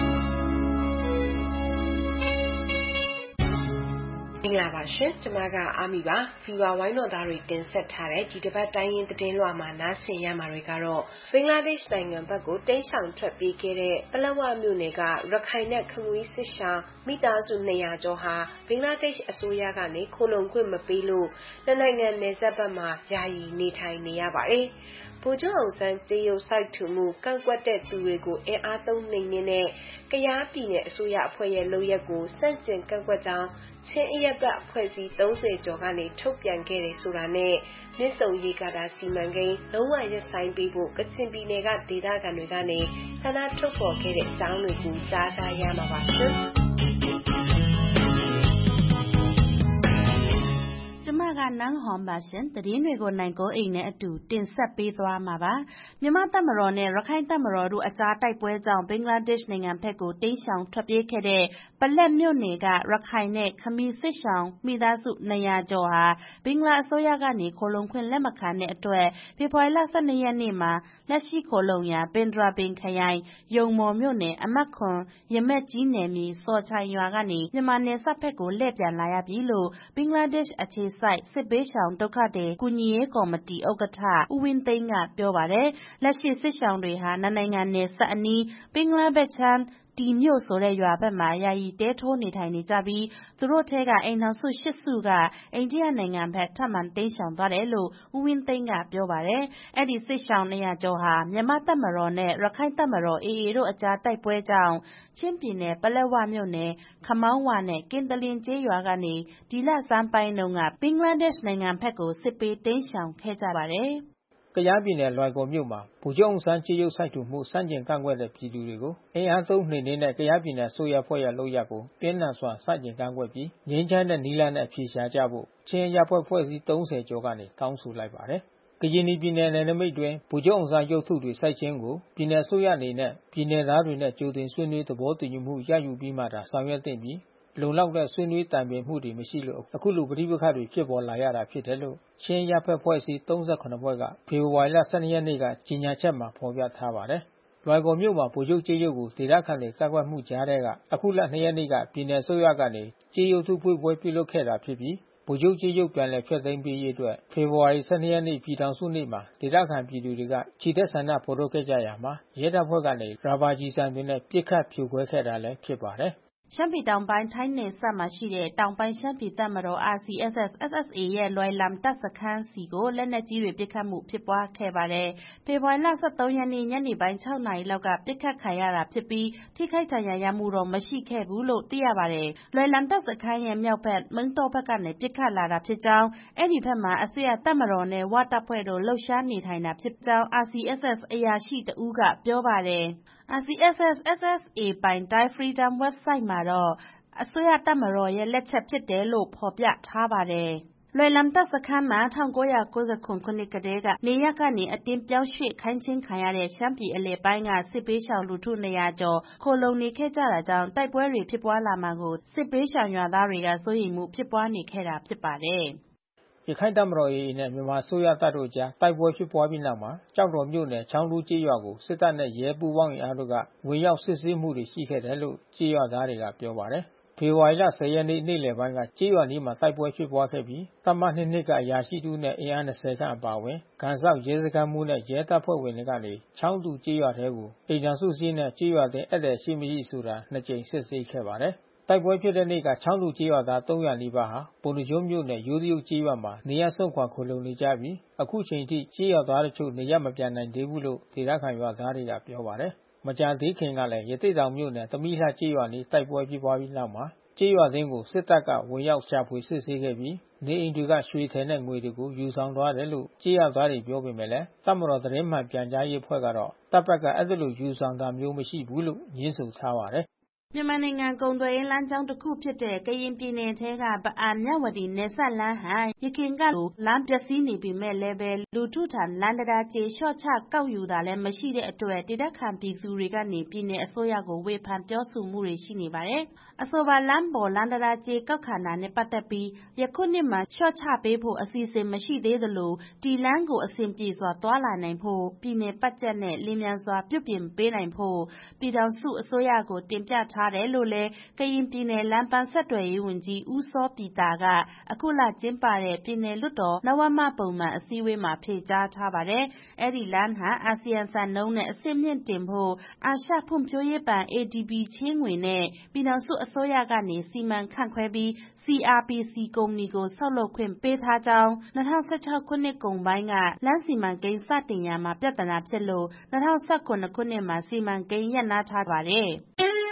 မင်္ဂလာပါရှင်ကျမကအာမီပါဖီဝါဝိုင်းတော်သားတွေတင်ဆက်ထားတဲ့ဒီတစ်ပတ်တိုင်းရင်းသတင်းလွှာမှာနားဆင်ရမှာတွေကတော့ဘင်္ဂလားဒေ့ရှ်နိုင်ငံဘက်ကိုတိမ်းရှောင်ထွက်ပြေးခဲ့တဲ့ပလက်ဝမြို့နယ်ကရခိုင်နဲ့ခမီးစစ်ရှောင်းမိသားစုနှစ်ရာကျော်ဟာဘင်္ဂလားဒေ့ရှ်အစိုးရကနေခိုလုံခွင့်မပေးလို့နှစ်နိုင်ငံနယ်စပ်ဘက်မှာယာယီနေထိုင်နေရပါတယ်။ဗိုလ်ချုပ်အောင်ဆန်းကြေးရုပ်စိုက်ထူမှုကန့်ကွက်တဲ့သူတွေကိုအင်အားသုံးနှိမ်နင်းတဲ့ကယားပြည်နယ်အစိုးရအဖွဲ့ရဲ့လုပ်ရက်ကိုစန့်ကျင်ကန့်ကွက်ကြောင်းချင်းအရက်ဘတ်အဖွဲ့အစည်းသုံးဆယ်ကျော်ကနေထုတ်ပြန်ခဲ့တယ်ဆိုတာနဲ့မြစ်ဆုံရေကာတာစီမံကိန်းလုံးဝရပ်ဆိုင်းပေးဖို့ကချင်ပြည်နယ်ကဒေသခံတွေကနေဆန္ဒထုတ်ဖော်ခဲ့တဲ့အကြောင်းတွေကိုကြားကြရမှာပါရှင်။ကျမကနန်းဟွန်ပါရှင်သတင်းတွေကိုနိုင်ကိုအိမ်နဲ့အတူတင်ဆက်ပေးသွားမှာပါမြန်မာတပ်မတော်နဲ့ရခိုင်တပ်မတော်တို့အကြားတိုက်ပွဲကြောင့်ဘင်္ဂလားဒေ့ရှ်နိုင်ငံဘက်ကိုတိမ်းရှောင်ထွက်ပြေးခဲ့တဲ့ပလက်မြို့နယ်ကရခိုင်နဲ့ခမီးစစ်ရှောင်းမိသားစုနှစ်ရာကျော်ဟာဘင်္ဂလားအစိုးရကနေခိုလုံခွင့်လက်မခံတဲ့အတွက်ဖေဖော်ဝါရီလ၁၂ရက်နေ့မှာလက်ရှိခိုလုံရာပင်ဒရာပင်ခရိုင်ယုံမော်မြို့နယ်အမှတ်ခွန်ရမက်ကြီးနယ်မြေစော်ချိုင်ရွာကနေမြန်မာနယ်စပ်ဘက်ကိုလှည့်ပြန်လာရပြီလို့ဘင်္ဂလားဒေ့ရှ်အခြေစိုက်စစ်ဘေးရှောင်ဒုက္ခသည်ကူညီရေးကော်မတီဥက္ကဋ္ဌဦးဝင်းသိန်းကပြောပါတယ်လက်ရှိစစ်ရှောင်တွေဟာနှစ်နိုင်ငံနယ်စပ်အနီးဘင်္ဂလားဘက်ခြမ်းတီမြို့ဆိုတဲ့ရွာဘက်မှာယာယီတဲထိုးနေထိုင်နေကြပြီးသူတို့ထဲကအိမ်ထောင်စုရှစ်စုကအိန္ဒိယနိုင်ငံဘက်ထပ်မံတိမ်းရှောင်သွားတယ်လို့ဦးဝင်းသိန်းကပြောပါတယ်အဲ့ဒီစစ်ရှောင်နှစ်ရာကျော်ဟာမြန်မာတပ်မတော်နဲ့ရခိုင်တပ်မတော် အေအေ တို့အကြားတိုက်ပွဲကြောင့်ချင်းပြည်နယ်ပလက်ဝမြို့နယ်ခမောင်းဝနဲ့ကင်းတလင်းကျေးရွာကနေဒီလဆန်းပိုင်းတုန်းကဘင်္ဂလားဒေ့ရှ်နိုင်ငံဘက်ကိုစစ်ပေးတိမ်းရှောင်ခဲ့ကြပါတယ်ကယားပြည်နယ်လွိုင်ကော်မြို့မှာဗိုလ်ချုပ်အောင်ဆန်းကြေးရုပ်စိုက်ထူမှုစန့်ကျင်ကန့်ကွက်တဲ့ပြည်သူတွေကိုအင်အားသုံးနှိမ်နင်းတဲ့ကယားပြည်နယ်ဆိုရဖွဲ့ရလုပ်ရက်ကိုတင်းနှံစွာစန့်ကျင်ကန့်ကွက်ပြီးငြိမ်းချမ်းတဲ့နီလာနဲ့အဖြေရှာကြဖို့ချင်းရဖွဲ့ဖွဲ့စည်းသုံးဆယ်ကျော်ကနေတောင်းဆိုလိုက်ပါတယ်။ကရင်ပြည်နယ်နယ်နိမိတ်တွင်ဗိုလ်ချုပ်အောင်ဆန်းရုပ်ထုတွေစိုက်ခြင်းကိုပြည်နယ်ဆိုရအနေနဲ့ပြည်နယ်သားတွေနဲ့ကြိုတင်ဆွေးနွေးသဘောတူညီမှုရယူပြီးမှသာဆောင်ရွက်သင့်ပြီးလုံလောက်တဲ့ဆွေးနွေးတိုင်ပင်မှုတွေမရှိလို့အခုလိုပဋိပက္ခတွေဖြစ်ပေါ်လာရတာဖြစ်တယ်လို့ချင်းရဖက်ဖွဲ့စည်းသုံးဆယ်ခုနစ်ဖွဲ့ကဖေဖော်ဝါရီလ၁၂ရက်နေ့ကကြေညာချက်မှာဖော်ပြထားပါတယ်။လွိုင်ကော်မြို့မှာဗိုလ်ချုပ်ကြေးရုပ်ကိုဒေသခံတွေကန့်ကွက်မှုကြားတဲ့ကအခုလ၂ရက်နေ့ကပြည်နယ်ဆိုရကနေကြေးရုပ်ထုဖွင့်ပွဲပြုလုပ်ခဲ့တာဖြစ်ပြီးဗိုလ်ချုပ်ကြေးရုပ်ပြန်လည်ဖျက်သိမ်းပေးရေးအတွက်ဖေဖော်ဝါရီ၁၂ရက်နေ့ပြည်ထောင်စုနေ့မှာဒေသခံပြည်သူတွေကခြေတက်ဆန္ဒဖော်ထုတ်ခဲ့ကြရာမှာရဲတပ်ဖွဲ့ကနေရာဘာကျည်ဆံတွေနဲ့ပစ်ခတ်ဖြိုခွဲခဲ့တာလည်းဖြစ်ပါတယ်။ရှမ်းပြည်တောင်ပိုင်းထိုင်းနယ်စပ်မှာရှိတဲ့တောင်ပိုင်းရှမ်းပြည်တပ်မတော် အာရ် စီ အက်စ် အက်စ် အက်စ် အက်စ် အေ ရဲ့လွိုင်လမ်တပ်စခန်းဆီကိုလက်နက်ကြီးတွေပစ်ခတ်မှုဖြစ်ပွားခဲ့ပါတယ်။ဖေဖော်ဝါရီလ၁၃ရက်နေ့ညနေပိုင်း၆နာရီလောက်ကပစ်ခတ်ခံရတာဖြစ်ပြီးထိခိုက်ဒဏ်ရာရမှုတော့မရှိခဲ့ဘူးလို့သိရပါတယ်။လွိုင်လမ်တပ်စခန်းရဲ့မြောက်ဘက်မုန်းတော့ဘက်ကနေပစ်ခတ်လာတာဖြစ်ကြောင်းအဲဒီဘက်မှာအစိုးရတပ်မတော်နဲ့ဝတပ်ဖွဲ့တို့လှုပ်ရှားနေထိုင်တာဖြစ်ကြောင်း အာရ် စီ အက်စ် အက်စ် အရာရှိတဦးကပြောပါတယ်။ အာရ် စီ အက်စ် အက်စ် အက်စ် အက်စ် အေ ပိုင် Thai Freedom Website မှာတော့အစိုးရတပ်မတော်ရဲ့လက်ချက်ဖြစ်တယ်လို့ဖော်ပြထားပါတယ်။လွိုင်လမ်တပ်စခန်းမှာ၁၉၉၇ခုနှစ်ကတည်းကနေရပ်ကနေအတင်းပြောင်းရွှေ့ခိုင်းခြင်းခံရတဲ့ရှမ်းပြည်အလယ်ပိုင်းကစစ်ဘေးရှောင်လူထုနှစ်ရာကျော်ခိုလှုံနေခဲ့ကြတာကြောင့်တိုက်ပွဲတွေဖြစ်ပွားလာမှာကိုစစ်ဘေးရှောင်ရွာသားတွေကစိုးရိမ်မှုဖြစ်ပွားနေခဲ့တာဖြစ်ပါတယ်။ရခိုင်တပ်မတော် အေအေ နဲ့မြန်မာအစိုးရတပ်တို့အကြားတိုက်ပွဲဖြစ်ပွားပြီးနောက်မှာကျောက်တော်မြို့နယ်ချောင်းတူးကျေးရွာကိုစစ်တပ်နဲ့ရဲပူးပေါင်းအင်အားတို့ကဝင်ရောက်စစ်ဆေးမှုတွေရှိခဲ့တယ်လို့ကျေးရွာသားတွေကပြောပါတယ်။ဖေဖော်ဝါရီလ၁၀ရက်နေ့နေ့လယ်ပိုင်းကကျေးရွာနီးမှာတိုက်ပွဲဖြစ်ပွားခဲ့ပြီးတပ်မ၂၂ကအရာရှိတဦးနဲ့အင်အား၂၀ခန့်အပါအဝင်ကန်စောက်ရဲစခန်းမှူးနဲ့ရဲတပ်ဖွဲ့ဝင်တွေကနေချောင်းတူကျေးရွာထဲကိုအိမ်ထောင်စုစာရင်းနဲ့ကျေးရွာတွင်ဧည့်သည်ရှိမရှိဆိုတာနှစ်ကြိမ်စစ်ဆေးခဲ့ပါတယ်။တိုက်ပွဲဖြစ်တဲ့နေ့ကချောင်းတူကျေးရွာသားသုံးရာနီးပါးဟာပုဏ္ဏားကျွန်းမြို့နယ်ယိုးတရုတ်ကျေးရွာမှာနေရပ်စွန့်ခွာခိုလှုံနေကြပြီးအခုချိန်ထိကျေးရွာသားတချို့နေရပ်မပြန်နိုင်သေးဘူးလို့ဒေသခံရွာသားတွေကပြောပါတယ်။မကြာသေးခင်ကလည်းရသေ့တောင်မြို့နယ်သမီးလှကျေးရွာနေတိုက်ပွဲဖြစ်ပွားပြီးနောက်မှာကျေးရွာသိမ်းကိုစစ်တပ်ကဝင်ရောက်ရှာဖွေစစ်ဆေးခဲ့ပြီးနေအိမ်တွေကရွှေထည်နဲ့ငွေတွေကိုယူဆောင်သွားတယ်လို့ကျေးရွာသားတွေပြောပေမဲ့လည်းတပ်မတော်သတင်းမှန်ပြန်ကြားရေးအဖွဲ့ကတော့တပ်ဘက်ကအဲ့လိုယူဆောင်တာမျိုးမရှိဘူးလို့ညင်းဆိုထားပါတယ်မြန်မာနိုင်ငံကုန်သွယ်ရေးလမ်းကြောင်းတစ်ခုဖြစ်တဲ့ကရင်ပြည်နယ်ထဲကပအံမြဝတီနယ်စပ်လမ်းဟန်ရခိုင်ကလိုလမ်းပျက်စီးနေပြီမဲ့လည်းပဲလူထုထံလမ်းတရားကျေလျှော့ချကောက်ယူတာလည်းမရှိတဲ့အတွက်ဒေသခံပြည်သူတွေကနေပြည်နယ်အစိုးရကိုဝေဖန်ပြောဆိုမှုတွေရှိနေပါတယ်။အဆိုပါလမ်းပေါ်လမ်းတရားကျေကောက်ခံတာနဲ့ပတ်သက်ပြီးယခုနှစ်မှာလျှော့ချပေးဖို့အစီအစဉ်မရှိသေးသလိုဒီလမ်းကိုအစဉ်ပြေစွာသွားလာနိုင်ဖို့ပြည်နယ်ပတ်ချက်နဲ့လင်းမြန်စွာပြုပြင်ပေးနိုင်ဖို့ပြည်ထောင်စုအစိုးရကိုတင်ပြထားတယ်လို့လည်းကရင်ပြည်နယ်လမ်းပန်းဆက်သွယ်ရေးဝန်ကြီးဦးစောပြည်တာကအခုလကျင်းပတဲ့ပြည်နယ်လွှတ်တော်နဝမပုံမှန်အစည်းအဝေးမှာဖြေကြားထားပါတယ်။အဲ့ဒီလမ်းဟာအာဆီယံစံနှုန်းနဲ့အဆင့်မြင့်တင်ဖို့အာရှဖွံ့ဖြိုးရေးဘဏ် A D B ချေးငွေနဲ့ပြည်ထောင်စုအစိုးရကနေစီမံခန့်ခွဲပြီး C R P C ကုမ္ပဏီကိုဆောက်လုပ်ခွင့်ပေးထားကြောင်း၂၀၁၆ခုနှစ်ကုန်ပိုင်းကလမ်းစီမံကိန်းစတင်ရာမှာပြဿနာဖြစ်လို့၂၀၁၇ခုနှစ်မှာစီမံကိန်းရပ်နားထားပါတယ်။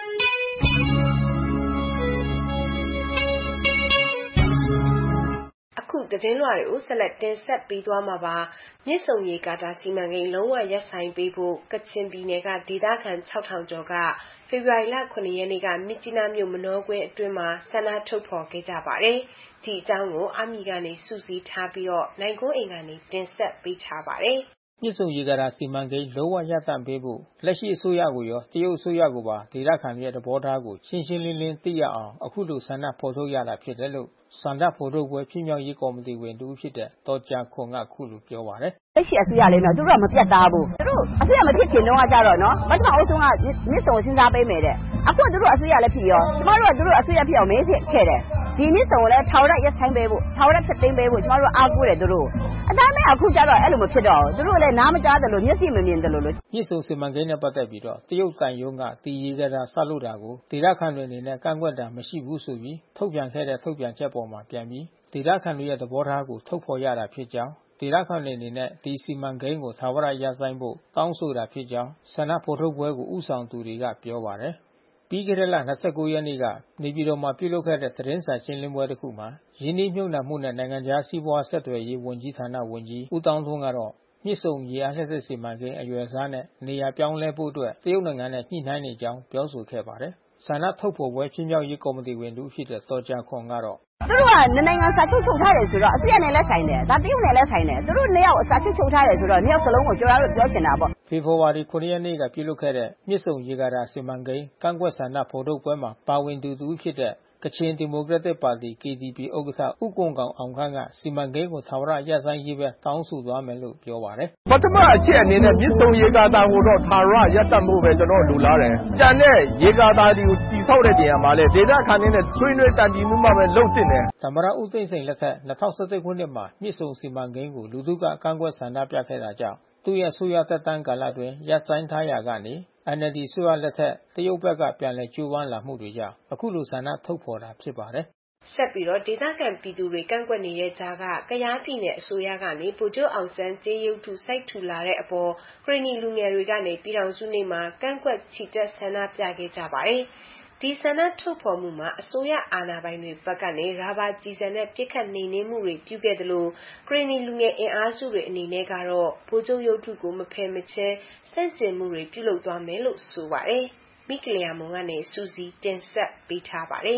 အခုသတင်းလွှာတွေကိုဆက်လက်တင်ဆက်ပေးသွားမှာပါမြစ်ဆုံရေကာတာစီမံကိန်းလုံးဝရပ်ဆိုင်းပေးဖို့ကချင်ပြည်နယ်ကဒေသခံ၆ထောင်ကျော်ကဖေဖော်ဝါရီလခုနှစ်ရက်နေ့ကမြစ်ကြီးနားမြို့မနောကွင်းအတွင်းမှာဆန္ဒထုတ်ဖော်ခဲ့ကြပါတယ်ဒီအကြောင်းကိုအမီကနေစုစည်းထားပြီးတော့နိုင်ကိုအိမ်ကနေတင်ဆက်ပေးထားပါတယ်မြစ်ဆုံရေကာတာစီမံကိန်းလုံးဝရပ်တန့်ပေးဖို့လက်ရှိအစိုးရကိုရောတရုတ်အစိုးရကိုပါဒေသခံတွေရဲ့သဘောထားကိုရှင်းရှင်းလင်းလင်းသိရအောင်အခုလိုဆန္ဒဖော်ထုတ်ရတာဖြစ်တယ်လို့ဆန္ဒဖော်ထုတ်ပွဲဖြစ်မြောက်ရေးကော်မတီဝင်တူဖြစ်တဲ့တော်ကြာခွန်ကခုလိုပြောပါတယ်လက်ရှိအစိုးရလေးနော်သူတို့ကမပြတ်သားဘူးသူတို့အစိုးရမဖြစ်ချင်တော့ကြတော့နော်ပထမအဆုံးကမြစ်ဆုံစဉ်းစားပေးမယ်တဲ့အခုသူတို့အစိုးရလည်းဖြစ်ရောကျမတို့ကသူတို့အစိုးရဖြစ်အောင်မေးဖြစ်ခဲ့တယ်ဒီမြစ်ဆုံလည်းထောင်ရက်ရက်ဆိုင်ပေးဖို့ထောင်ရက်ဖြစ်သိမ်းပေးဖို့ကျမတို့အားကိုးတယ်သူတို့အတိုင်းမဲ့အခုကျတော့အဲ့လိုမဖြစ်တော့ဘူးသူတို့လည်းနားမကြားတယ်လို့မျက်စိမမြင်တယ်လို့လို့မြစ်ဆုံစီမံကိန်းနဲ့ပတ်သက်ပြီးတော့တရုတ်တန်ယုံကတီရေကာတာဆောက်လုပ်တာကိုဒေသခံတွေအနေနဲ့ကန့်ကွက်တာမရှိဘူးဆိုပြီးထုတ်ပြန်ခဲ့တဲ့ထုတ်ပြန်ချက်ပေါ်မှာပြန်ပြီးဒေသခံတွေရဲ့သဘောထားကိုထုတ်ဖော်ရတာဖြစ်ကြောင်းဒေသခံတွေအနေနဲ့ဒီစီမံကိန်းကိုသာဝရရပ်ဆိုင်းဖို့တောင်းဆိုတာဖြစ်ကြောင်းဆန္ဒဖော်ထုတ်ပွဲကိုဥဆောင်သူတွေကပြောပါတယ်ပြီးခဲ့တဲ့လ၂၉ရက်နေ့ကနေပြည်တော်မှာပြုလုပ်ခဲ့တဲ့သတင်းစာရှင်းလင်းပွဲတစ်ခုမှာရင်းနှီးမြှုပ်နှံမှုနဲ့နိုင်ငံခြားစီးပွားဆက်သွယ်ရေးဝန်ကြီးဌာနဝန်ကြီးဦးတောင်းထွန်းကတော့မြစ်ဆုံရေအားလျှပ်စစ်စီမံကိန်းအရွယ်အစားနဲ့နေရာပြောင်းလဲဖို့အတွက်တရုတ်နိုင်ငံနဲ့ညှိနှိုင်းနေကြောင်းပြောဆိုခဲ့ပါတယ်ဆန္ဒထုတ်ဖော်ပွဲဖြစ်မြောက်ရေးကော်မတီဝင်တူဖြစ်တဲ့တော်ကြာခွန်ကတော့သူတို့ကနိုင်ငံစာချုပ်ချုပ်ထားတယ်ဆိုတော့အစိုးရနဲ့လက်ဆိုင်တယ်ဒါတရုတ်နဲ့လက်ဆိုင်တယ်သူတို့နှစ်ယောက်စာချုပ်ချုပ်ထားတယ်ဆိုတော့နှစ်ယောက်စလုံးကိုကျွန်တော်တို့ပြောချင်တာပေါ့ဖေဖော်ဝါရီခုနှစ်ရက်နေ့ကပြုလုပ်ခဲ့တဲ့မြစ်ဆုံရေကာတာစီမံကိန်းကန့်ကွက်ဆန္ဒဖော်ထုတ်ပွဲမှာပါဝင်သူတူဖြစ်တဲ့ကချင်ဒီမိုကရက်တစ်ပါတီ K D P ဥက္ကဋ္ဌဦးကွန်ကောင်အောင်ခန့်ကစီမံကိန်းကိုသာဝရရပ်ဆိုင်းရေးပဲတောင်းဆိုသွားမယ်လို့ပြောပါတယ်ပထမအချက်အနေနဲ့မြစ်ဆုံရေကာတာကိုတော့သာဝရရပ်တန့်ဖို့ပဲကျွန်တော်လိုလားတယ်။ကြံတဲ့ရေကာတာတွေကိုတည်ဆောက်တဲ့နေရာမှာလေဒေသခံတွေနဲ့ဆွေးနွေးတိုင်ပင်မှုမှပဲလုပ်တင်တယ်။သမရဦးသိန်းစိန်လက်ထက်၂၀၁၁ခုနှစ်မှာမြစ်ဆုံစီမံကိန်းကိုလူထုကကန့်ကွက်ဆန္ဒပြခဲ့တာကြောင့်သူ့ရဲ့ဆိုရသက်တမ်းကာလအတွင်းရပ်ဆိုင်းထားရာကနေ N L D ဆိုရလက်ထက်တရုတ်ဘက်ကပြန်လည်ကြိုးပမ်းလာမှုတွေကြောင့်အခုလိုဆန္ဒထုတ်ဖော်တာဖြစ်ပါတယ်ဆက်ပြီးတော့ဒေသခံပြည်သူတွေကန့်ကွက်နေတဲ့ကြားကကယားပြည်နယ်အစိုးရကနေဗိုလ်ချုပ်အောင်ဆန်းကြေးရုပ်ထုစိုက်ထူလာတဲ့အပေါ်ခရီနီလူငယ်တွေကနေပြည်ထောင်စုနေ့မှာကန့်ကွက်ချီတက်ဆန္ဒပြခဲ့ကြပါတယ်ဒီဆန္ဒထုတ်ဖော်မှုမှာအစိုးရအာဏာပိုင်တွေဘက်ကနေရာဘာကျည်ဆံနဲ့ပစ်ခတ်နှိမ်နင်းမှုတွေပြုခဲ့တယ်လို့ခရီနီလူငယ်အင်အားစုတွေအနေနဲ့ကတော့ဗိုလ်ချုပ်ရုပ်ထုကိုမဖယ်မချဲစန့်ကျင်မှုတွေပြုလုပ်သွားမယ်လို့ဆိုပါတယ်မိကလျာမုံကနေစူးစီးတင်ဆက်ပေးထားပါတယ်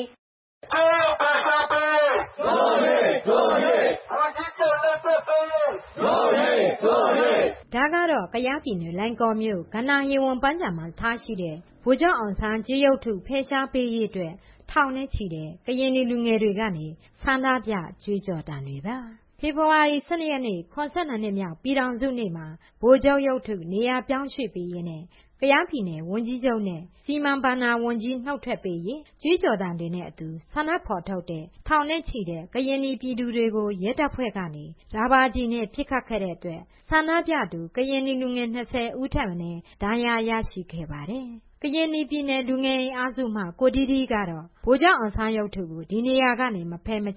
ဒါကတော့ကယားပြည်နယ်လိုင်ကော်မြို့ကနာရီဝန်ပန်းခြံမှာထားရှိတဲ့ဗိုလ်ချုပ်အောင်ဆန်းကြေးရုပ်ထုဖယ်ရှားပေးရေးအတွက်ထောင်နဲ့ချီတဲ့ကရင်လူငယ်တွေကနေဆန္ဒပြကြွေးကြော်တံတွေပါဖေဖော်ဝါရီ၁၂ရက်နေ့ခွန်ဆက်နှစ်မြောက်ပြည်ထောင်စုနေ့မှာဗိုလ်ချုပ်ရုပ်ထုနေရာပြောင်းရွှေ့ပေးရေးနဲ့ကယားပြည်နယ်ဝန်ကြီးချုပ်နဲ့စီမံဘဏ္ဍာဝန်ကြီးနှုတ်ထွက်ပေးရေးကြွေးကြော်တံတွေနဲ့အတူဆန္ဒဖော်ထုတ်တဲ့ထောင်နဲ့ချီတဲ့ကရင်ပြည်သူတွေကိုရဲတပ်ဖွဲ့ကနေရာဘာကြီးနဲ့ပစ်ခတ်ခဲ့တဲ့အတွက်ဆန္ဒပြသူကရင်လူငယ်၂၀ဦးထက်မနည်းဒဏ်ရာရရှိခဲ့ပါတယ်ကရင်ပြည်နယ်လူငယ်အားစုမှကိုတီးတီးကတော့ဗိုလ်ချုပ်အောင်ဆန်းရုပ်ထုကိုဒီနေရာကနေမဖယ်မချင်း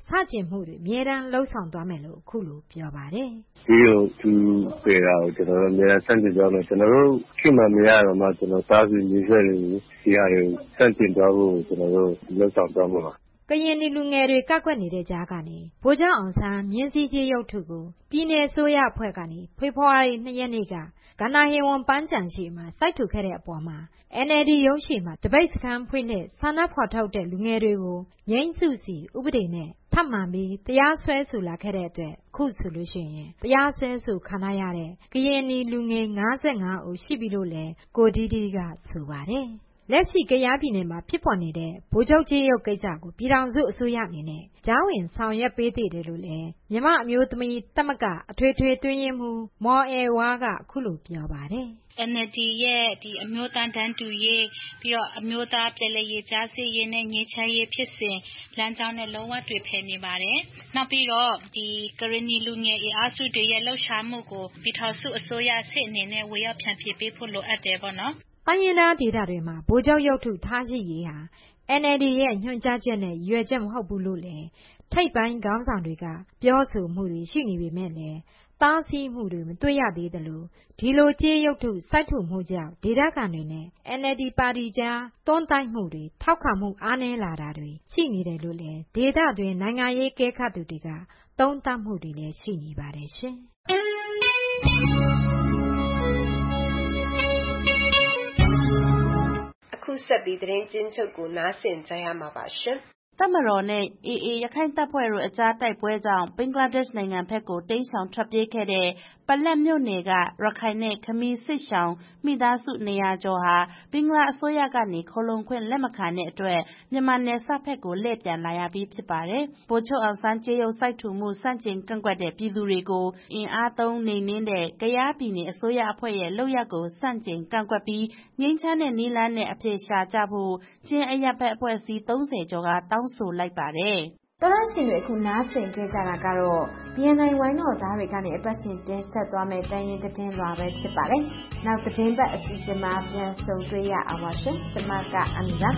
စတင်မှုတွေအမြဲတမ်းလှုပ်ဆောင်သွားမယ်လို့အခုလိုပြောပါတယ်။ဒီလိုသူပေတာကိုကျွန်တော်တို့အများဆန့်ကျင်ကြမယ်ကျွန်တော်တို့ခိမှမရတော့မှကျွန်တော်သားစုမျိုးဆက်တွေဒီဟာတွေဆန့်ကျင်သွားဖို့ကျွန်တော်တို့လှုပ်ဆောင်သွားမှာပါကရင်လူငယ်တွေကကွက်နေတဲ့ကြားကနေဗိုလ်ချုပ်အောင်ဆန်းမြင်းစည်းကြီးရုပ်ထုကိုပြည်내အစိုးရအဖွဲ့ကနေဖေဖော်ဝါရီလ၂ရက်နေ့ကကန္နာဟေဝန်ပန်းချံရှိမှာစိုက်ထူခဲ့တဲ့အပေါ်မှာ အန်အယ်လ်ဒီ ရုံးရှိမှာတပိတ်စခန်းဖွင့်တဲ့ဆန္ဒဖော်ထုတ်တဲ့လူငယ်တွေကိုငြိမ်းစုစီဥပဒေနဲ့ထပ်မံပြီးတရားစွဲဆိုလာခဲ့တဲ့အတွက်အခုဆိုလို့ရှိရင်တရားစွဲဆိုခံရတဲ့ကရင်လူငယ်၅၅ဦးရှိပြီလို့လည်းကိုဒီဒီကဆိုပါတယ်လက်ရှိကယားပြည်နယ်မှာဖြစ်ပေါ်နေတဲ့ဗိုလ်ချုပ်ကြီးရုပ်ကိစ္စကိုပြည်ထောင်စုအစိုးရအနေနဲ့ကြားဝင်ဆောင်ရွက်ပေးသေးတယ်လို့လည်းမြန်မာအမျိုးသမီးသမဂ္ဂအထွေထွေတွင်းရင်မှုမော်အဲဝါကအခုလိုပြောပါတယ်အန်အယ်လ်ဒီရဲ့ဒီအမျိုးသားတန်းတူရေးပြီးတော့အမျိုးသားပြည်လဲရေးကြားစီရေးနဲ့ငြိမ်းချမ်းရေးဖြစ်စဉ်လမ်းကြောင်းနဲ့လုံးဝတွေ့ဖက်နေပါတယ်။နောက်ပြီးတော့ဒီကရနီလူငယ်အင်အားစုတွေရဲ့လှုပ်ရှားမှုကိုပြည်ထောင်စုအစိုးရစစ်အနေနဲ့ဝေရောက်ဖြန့်ဖြေပေးဖို့လိုအပ်တယ်ပေါ့နော်။တိုင်းရင်းသားဒေသတွေမှာဗိုလ်ချုပ်ရုပ်ထုထားရှိရေးဟာအန်အယ်လ်ဒီရဲ့ညွှန်ကြားချက်နဲ့ရွယ်ချက်မဟုတ်ဘူးလို့လည်းထိပ်ပိုင်းခေါင်းဆောင်တွေကပြောဆိုမှုတွေရှိနေပေမဲ့လည်းတားဆီးမှုတွေမတွေ့ရသေးသလိုဒီလိုကြေးရုပ်ထုစိုက်ထူမှုကြောင့်ဒေသခံတွေနဲ့ အန်အယ်လ်ဒီ ပါတီကြားတွန်းတိုက်မှုတွေထောက်ခံမှုအားနည်းလာတာတွေရှိနေတယ်လို့လည်းဒေသတွင်းနိုင်ငံရေးကဲခတ်သူတွေကသုံးသပ်မှုတွေလည်းရှိနေပါတယ်ရှင်အခုဆက်ပြီးသတင်းချင်းချုပ်ကိုနားဆင်ကြရမှာပါရှင်တပ်မတော်နဲ့ အေအေ ရခိုင်တပ်ဖွဲ့တို့အကြားတိုက်ပွဲကြောင့်ဘင်္ဂလားဒေ့ရှ်နိုင်ငံဘက်ကိုတိမ်းရှောင်ထွက်ပြေးခဲ့တဲ့ပလက်မြို့နယ်ကရခိုင်နဲ့ခမီးစစ်ရှောင်မိသားစု၂၀၀ကျော်ဟာဘင်္ဂလားအစိုးရကနေခိုလုံခွင့်လက်မခံတဲ့အတွက်မြန်မာနယ်စပ်ဘက်ကိုလှည့်ပြန်လာရပြီးဖြစ်ပါတယ်။ဗိုလ်ချုပ်အောင်ဆန်းကြေးရုပ်စိုက်ထူမှုစန့်ကျင်ကန့်ကွက်တဲ့ပြည်သူတွေကိုအင်အားသုံးနှိမ်နင်းတဲ့ကယားပြည်နယ်အစိုးရအဖွဲ့ရဲ့လုပ်ရပ်ကိုစန့်ကျင်ကန့်ကွက်ပြီးငြိမ်းချမ်းတဲ့နည်းလမ်းနဲ့အဖြေရှာကြဖို့ချင်းအရပ်ဘက်အဖွဲ့အစည်း၃၀ကျော်ကတောင်းဆိုလိုက်ပါတယ်။တော်ရရှင်တွေအခုနားဆင်ခဲ့ကြတာကတော့ ဘီအန်အိုင် ဝိုင်းတော်သားတွေကနေအပတ်စဉ်တင်ဆက်သွားမယ့်တိုင်းရင်းသတင်းလွှာပဲဖြစ်ပါတယ်။နောက်သတင်းပတ်အစီအစဉ်မှာပြန်ဆုံတွေ့ရအောင်ပါရှင်။ကျွန်မကအမ်ဇာ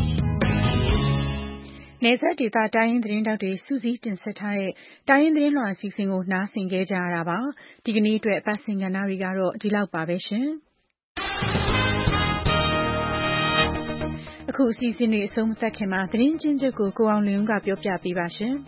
နယ်စပ်ဒေသတိုင်းရင်းသတင်းတောက်တွေစူးစီးတင်ဆက်ထားတဲ့တိုင်းရင်းသတင်းလွှာအစီအစဉ်ကိုနားဆင်ခဲ့ကြရတာပါ။ဒီကနေ့အတွက်ပတ်စင်ကဏ္ဍတွေကတော့ဒီလောက်ပါပဲရှင်။အခုအစီအစဉ်တွေအဆုံးမသတ်ခင်မှာသတင်းချင်းချုပ်ကိုကိုအောင်လင်းကပြောပြပေးပါရှင်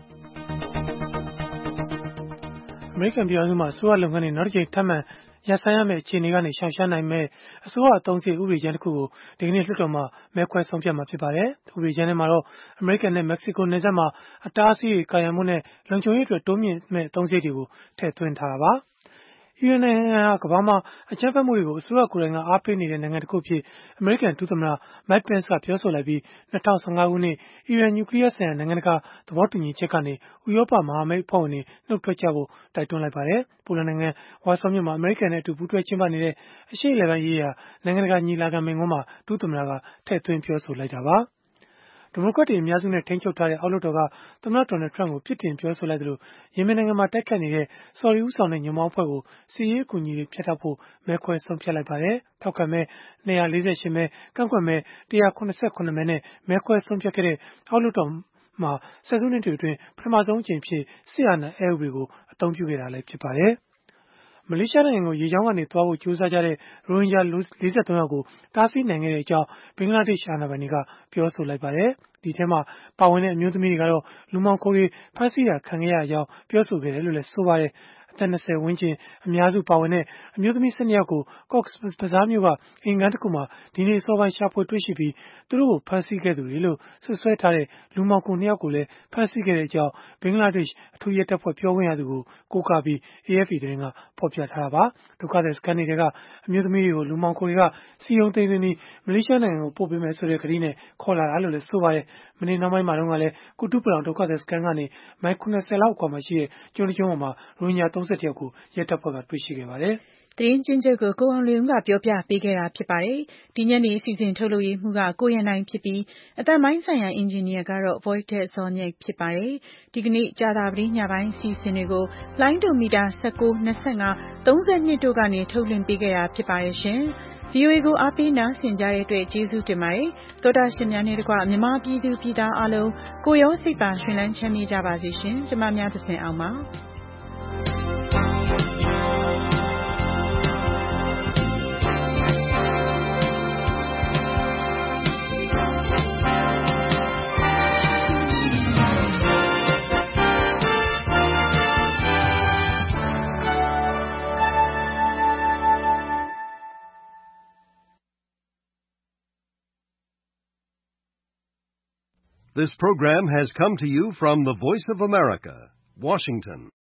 ။အမေရိကန်ပြည်ထောင်စုမှာအစိုးရလုပ်ငန်းတွေနောက်တစ်ကြိမ်ထပ်မံရပ်ဆိုင်းရမယ့်အခြေအနေကနေရှောင်ရှားနိုင်မဲ့အစိုးရအသုံးစရိတ်ဥပဒေကြမ်းတစ်ခုကိုဒီကနေ့လွှတ်တော်မှာမဲခွဲဆုံးဖြတ်မှာဖြစ်ပါတယ်။ဥပဒေကြမ်းထဲမှာတော့အမေရိကန်နဲ့မက္ကဆီကိုနယ်စပ်မှာအတားအဆီးတွေကာရံမှုနဲ့လုံခြုံရေးအတွက်တိုးမြင့်မဲ့အသုံးစရိတ်တွေကိုထည့်သွင်းထားတာပါ။အီရန်နိုင်ငံဟာကမ္ဘာမှာအကြမ်းဖက်မှုတွေကိုအစိုးရကိုယ်တိုင်ကအားပေးနေတဲ့နိုင်ငံတစ်ခုဖြစ်အမေရိကန်ဒုသမ္မတ Mike Pence ကပြောဆိုလိုက်ပြီး၂၀၁၅ခုနှစ်အီရန်နျူကလ িয়ার ဆိုင်ရာနိုင်ငံတကာသဘောတူညီချက်ကနေဥရောပမဟာမိတ်အဖွဲ့ဝင်တွေနှုတ်ထွက်ကြဖို့တိုက်တွန်းလိုက်ပါတယ်။ပိုလန်နိုင်ငံဝါဆောမြို့မှာအမေရိကန်နဲ့အတူပူးတွဲကျင်းပနေတဲ့အရှေ့အလယ်ပိုင်းရေးရာနိုင်ငံတကာညီလာခံမိန့်ခွန်းမှာဒုသမ္မတကထည့်သွင်းပြောဆိုလိုက်တာပါ။ဒီမိုကရက်တွေအများစုနဲ့ထိန်းချုပ်ထားတဲ့အောက်လွှတ်တော်ကသမ္မတဒေါ်နယ်ထရန့်ကိုပြစ်တင်ပြောဆိုလိုက်သလိုယီမင်နိုင်ငံမှာတိုက်ခိုက်နေတဲ့ဆော်ဒီဦးဆောင်တဲ့ညွန့်ပေါင်းအဖွဲ့ကိုစစ်ရေးအကူအညီတွေဖြတ်တောက်ဖို့မဲခွဲဆုံးဖြတ်လိုက်ပါတယ်။ထောက်ခံမဲ၂၄၈မဲကန့်ကွက်မဲ၁၇၇မဲနဲ့မဲခွဲဆုံးဖြတ်ခဲ့တဲ့အောက်လွှတ်တော်မှာဆယ်စုနှစ်တွေအတွင်းပထမဆုံးအကြိမ်ဖြစ်စစ်အာဏာအက်ဥပဒေကိုအသုံးပြုခဲ့တာလည်းဖြစ်ပါတယ်။မလေးရှားနိုင်ငံကိုရေကြောင်းကနေသွားဖို့ကြိုးစားကြတဲ့ရိုဟင်ဂျာ၄၃ယောက်ကိုတားဆီးနိုင်ခဲ့တဲ့အကြောင်းဘင်္ဂလားဒေ့ရှ်အာဏာပိုင်တွေကပြောဆိုလိုက်ပါတယ်။ဒီထဲမှာပါဝင်တဲ့အမျိုးသမီးတွေကတော့လူမှောင်ခိုတွေဖမ်းဆီးတာခံခဲ့ရကြောင်းပြောဆိုခဲ့တယ်လို့လည်းဆိုပါတယ်။အသက်၂၀ဝန်းကျင်အများစုပါဝင်တဲ့အမျိုးသမီး၁၂ယောက်ကို Cox's Bazar မြို့ကအိမ်ခန်းတစ်ခုမှာဒီနေ့အစောပိုင်းရှာဖွေတွေ့ရှိပြီးသူတို့ကိုဖမ်းဆီးခဲ့သူတွေလို့ဆွဆွဲထားတဲ့လူမှောင်ခို၂ယောက်ကိုလည်းဖမ်းဆီးခဲ့တဲ့အကြောင်းဘင်္ဂလားဒေ့ရှ်အထူးရဲတပ်ဖွဲ့ပြောခွင့်ရသူကိုကိုးကားပြီး အေအက်ဖ်ပီ သတင်းကဖော်ပြထားတာပါ။ဒုက္ခသည်စခန်းတွေကအမျိုးသမီးတွေကိုလူမှောင်ခိုတွေကစီယုံသိမ်းသွင်းပြီးမလေးရှားနိုင်ငံကိုပို့ပေးမယ်ဆိုတဲ့ကတိနဲ့ခေါ်လာတာလို့လည်းဆိုပါတယ်။မနေ့နောက်ပိုင်းမှာတော့ကလည်းကုတုပလောင်ဒုက္ခသည်စခန်းကနေမိုင်၇၀လောက်အကွာမှာရှိတဲ့ကျွန်းတစ်ကျွန်းပေါ်မှာရိုဟင်ဂျာ၃၁ယောက်ကိုရဲတပ်ဖွဲ့ကတွေ့ရှိခဲ့ပါတယ်။သတင်းချင်းချုပ်ကိုကိုအောင်လင်းကပြောပြပေးခဲ့တာဖြစ်ပါတယ်။ဒီညနေအစီအစဉ်ထုတ်လုပ်ရေးမှူးကကိုရန်နိုင်ဖြစ်ပြီးအသံပိုင်းဆိုင်ရာအင်ဂျင်နီယာကတော့ Voice ဇော်မြတ်ဖြစ်ပါတယ်။ဒီကနေ့ကြာသပတေးညပိုင်းအစီအစဉ်တွေကိုလိုင်းဒိုမီတာ၁၉ ၂၅ ၃၂တို့ကနေထုတ်လွှင့်ပေးခဲ့တာဖြစ်ပါတယ်ရှင်။ဗွီအိုအေကိုအားပေးနားဆင်ကြတဲ့အတွက်ကျေးဇူးတင်ပါတယ်။သောတာရှင်များနဲ့တကွမြန်မာပြည်သူပြည်သားအလုံးကိုယ်ရောစိတ်ပါရှင်လန်းချမ်းမြေ့ကြပါစေရှင်။ကျမများသစဉ်အောင်ပါ။ This program has come to you from the Voice of America, Washington.